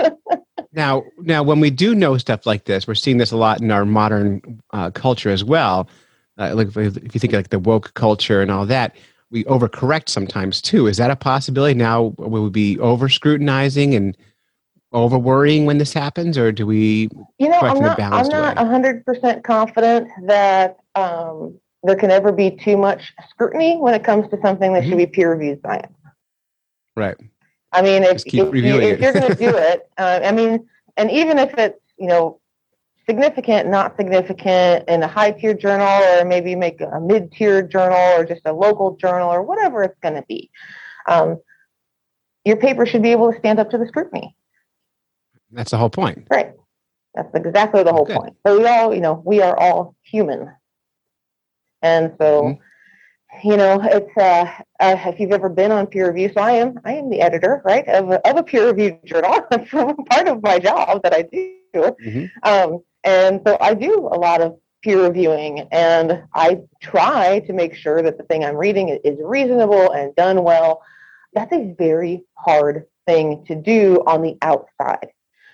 now, now, when we do know stuff like this, we're seeing this a lot in our modern uh, culture as well. Uh, like if, if you think of like the woke culture and all that, we overcorrect sometimes too. Is that a possibility? Now, will we be over scrutinizing and over worrying when this happens, or do we? You know, I'm not. I'm not a hundred percent confident that. Um, There can ever be too much scrutiny when it comes to something that mm-hmm. should be peer-reviewed science. Right. I mean, if, if, you, if you're going to do it, uh, I mean, and even if it's, you know, significant, not significant in a high-tier journal or maybe make a mid-tier journal or just a local journal or whatever it's going to be, um, your paper should be able to stand up to the scrutiny. That's the whole point. Right. That's exactly the whole Good. point. So we all, you know, we are all human. And so, mm-hmm. you know, it's uh, uh, if you've ever been on peer review, so I am, I am the editor, right, of a, of a peer reviewed journal. That's part of my job that I do. Mm-hmm. Um, and so I do a lot of peer reviewing, and I try to make sure that the thing I'm reading is reasonable and done well. That's a very hard thing to do on the outside.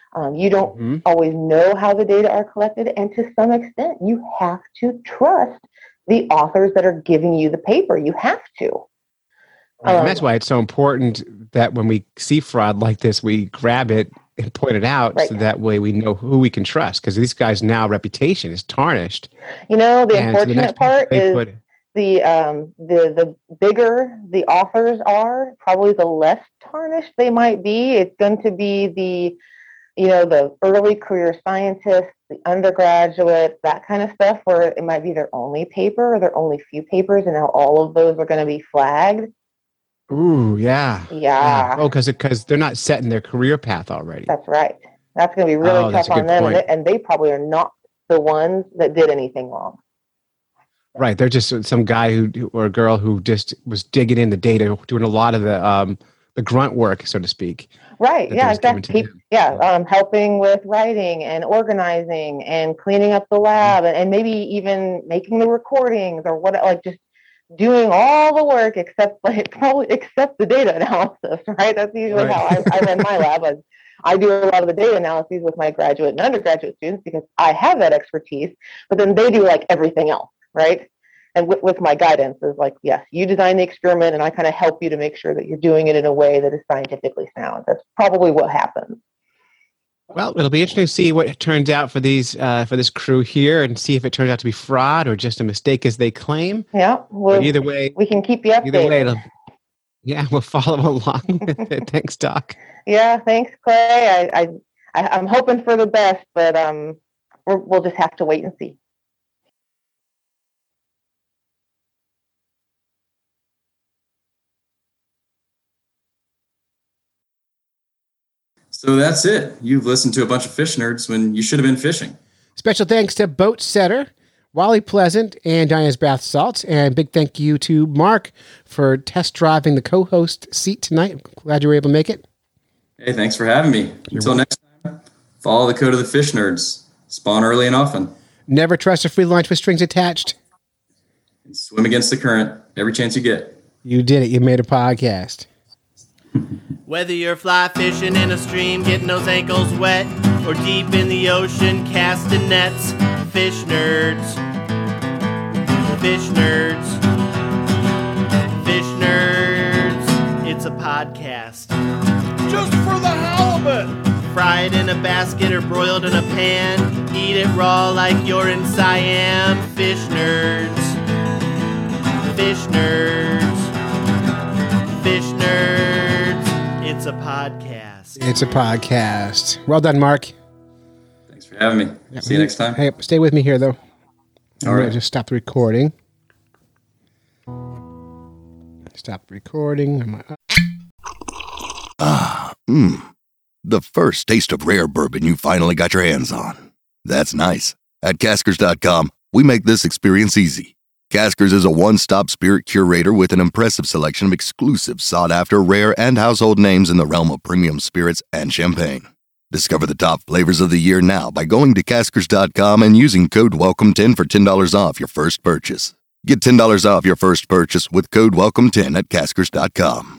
Um, you don't Mm-hmm. always know how the data are collected, and to some extent, you have to trust the authors that are giving you the paper. You have to. Right, Um, and that's why it's so important that when we see fraud like this, we grab it and point it out, Right. so that way we know who we can trust. Because these guys' now reputation is tarnished. You know, the And so the unfortunate next people part they is put- the um, the the bigger the authors are, probably the less tarnished they might be. It's going to be the, you know, the early career scientists, the undergraduates, that kind of stuff, where it might be their only paper or their only few papers, and now all of those are going to be flagged. Ooh, yeah. Yeah. Oh, because because they're not set in their career path already. That's right. That's going to be really Oh, that's tough a on good them, and point. they, and they probably are not the ones that did anything wrong. Right. They're just some guy who or a girl who just was digging in the data, doing a lot of the um the grunt work, so to speak. Right. that Yeah. was given Exactly. to Keep- Yeah. Um, helping with writing and organizing and cleaning up the lab, and, and maybe even making the recordings or what, like just doing all the work except like probably except the data analysis. Right. That's usually Right. how I, I run my lab. I, I do a lot of the data analyses with my graduate and undergraduate students because I have that expertise. But then they do like everything else. Right. And with, with my guidance is like, yes, you design the experiment and I kind of help you to make sure that you're doing it in a way that is scientifically sound. That's probably what happens. Well, it'll be interesting to see what turns out for these uh, for this crew here, and see if it turns out to be fraud or just a mistake as they claim. Yeah. Well, But either way, we can keep you updated. either way, it'll, yeah, we'll follow along with it. Thanks, Doc. Yeah, thanks, Clay. I, I, I I'm hoping for the best, but um, we're, we'll just have to wait and see. So that's it. You've listened to a bunch of fish nerds when you should have been fishing. Special thanks to Boat Setter, Wally Pleasant, and Diana's Bath Salts. And big thank you to Mark for test driving the co-host seat tonight. I'm glad you were able to make it. Hey, thanks for having me. Until next time, follow the code of the fish nerds. Spawn early and often. Never trust a free lunch with strings attached. And swim against the current every chance you get. You did it. You made a podcast. Whether you're fly fishing in a stream, getting those ankles wet, or deep in the ocean casting nets, fish nerds. Fish nerds. Fish nerds. It's a podcast. Just for the halibut. Fried in a basket or broiled in a pan. Eat it raw like you're in Siam. Fish nerds. Fish nerds. Fish nerds. It's a podcast. It's a podcast. Well done, Mark. Thanks for having me. Yeah, See you next time. Hey, stay with me here, though. I'm All going right. to just stop the recording. Stop the recording. I'm gonna- Ah, mmm. The first taste of rare bourbon you finally got your hands on. That's nice. At Caskers dot com, we make this experience easy. Caskers is a one-stop spirit curator with an impressive selection of exclusive, sought-after, rare, and household names in the realm of premium spirits and champagne. Discover the top flavors of the year now by going to Caskers dot com and using code welcome ten for ten dollars off your first purchase. Get ten dollars off your first purchase with code welcome ten at Caskers dot com.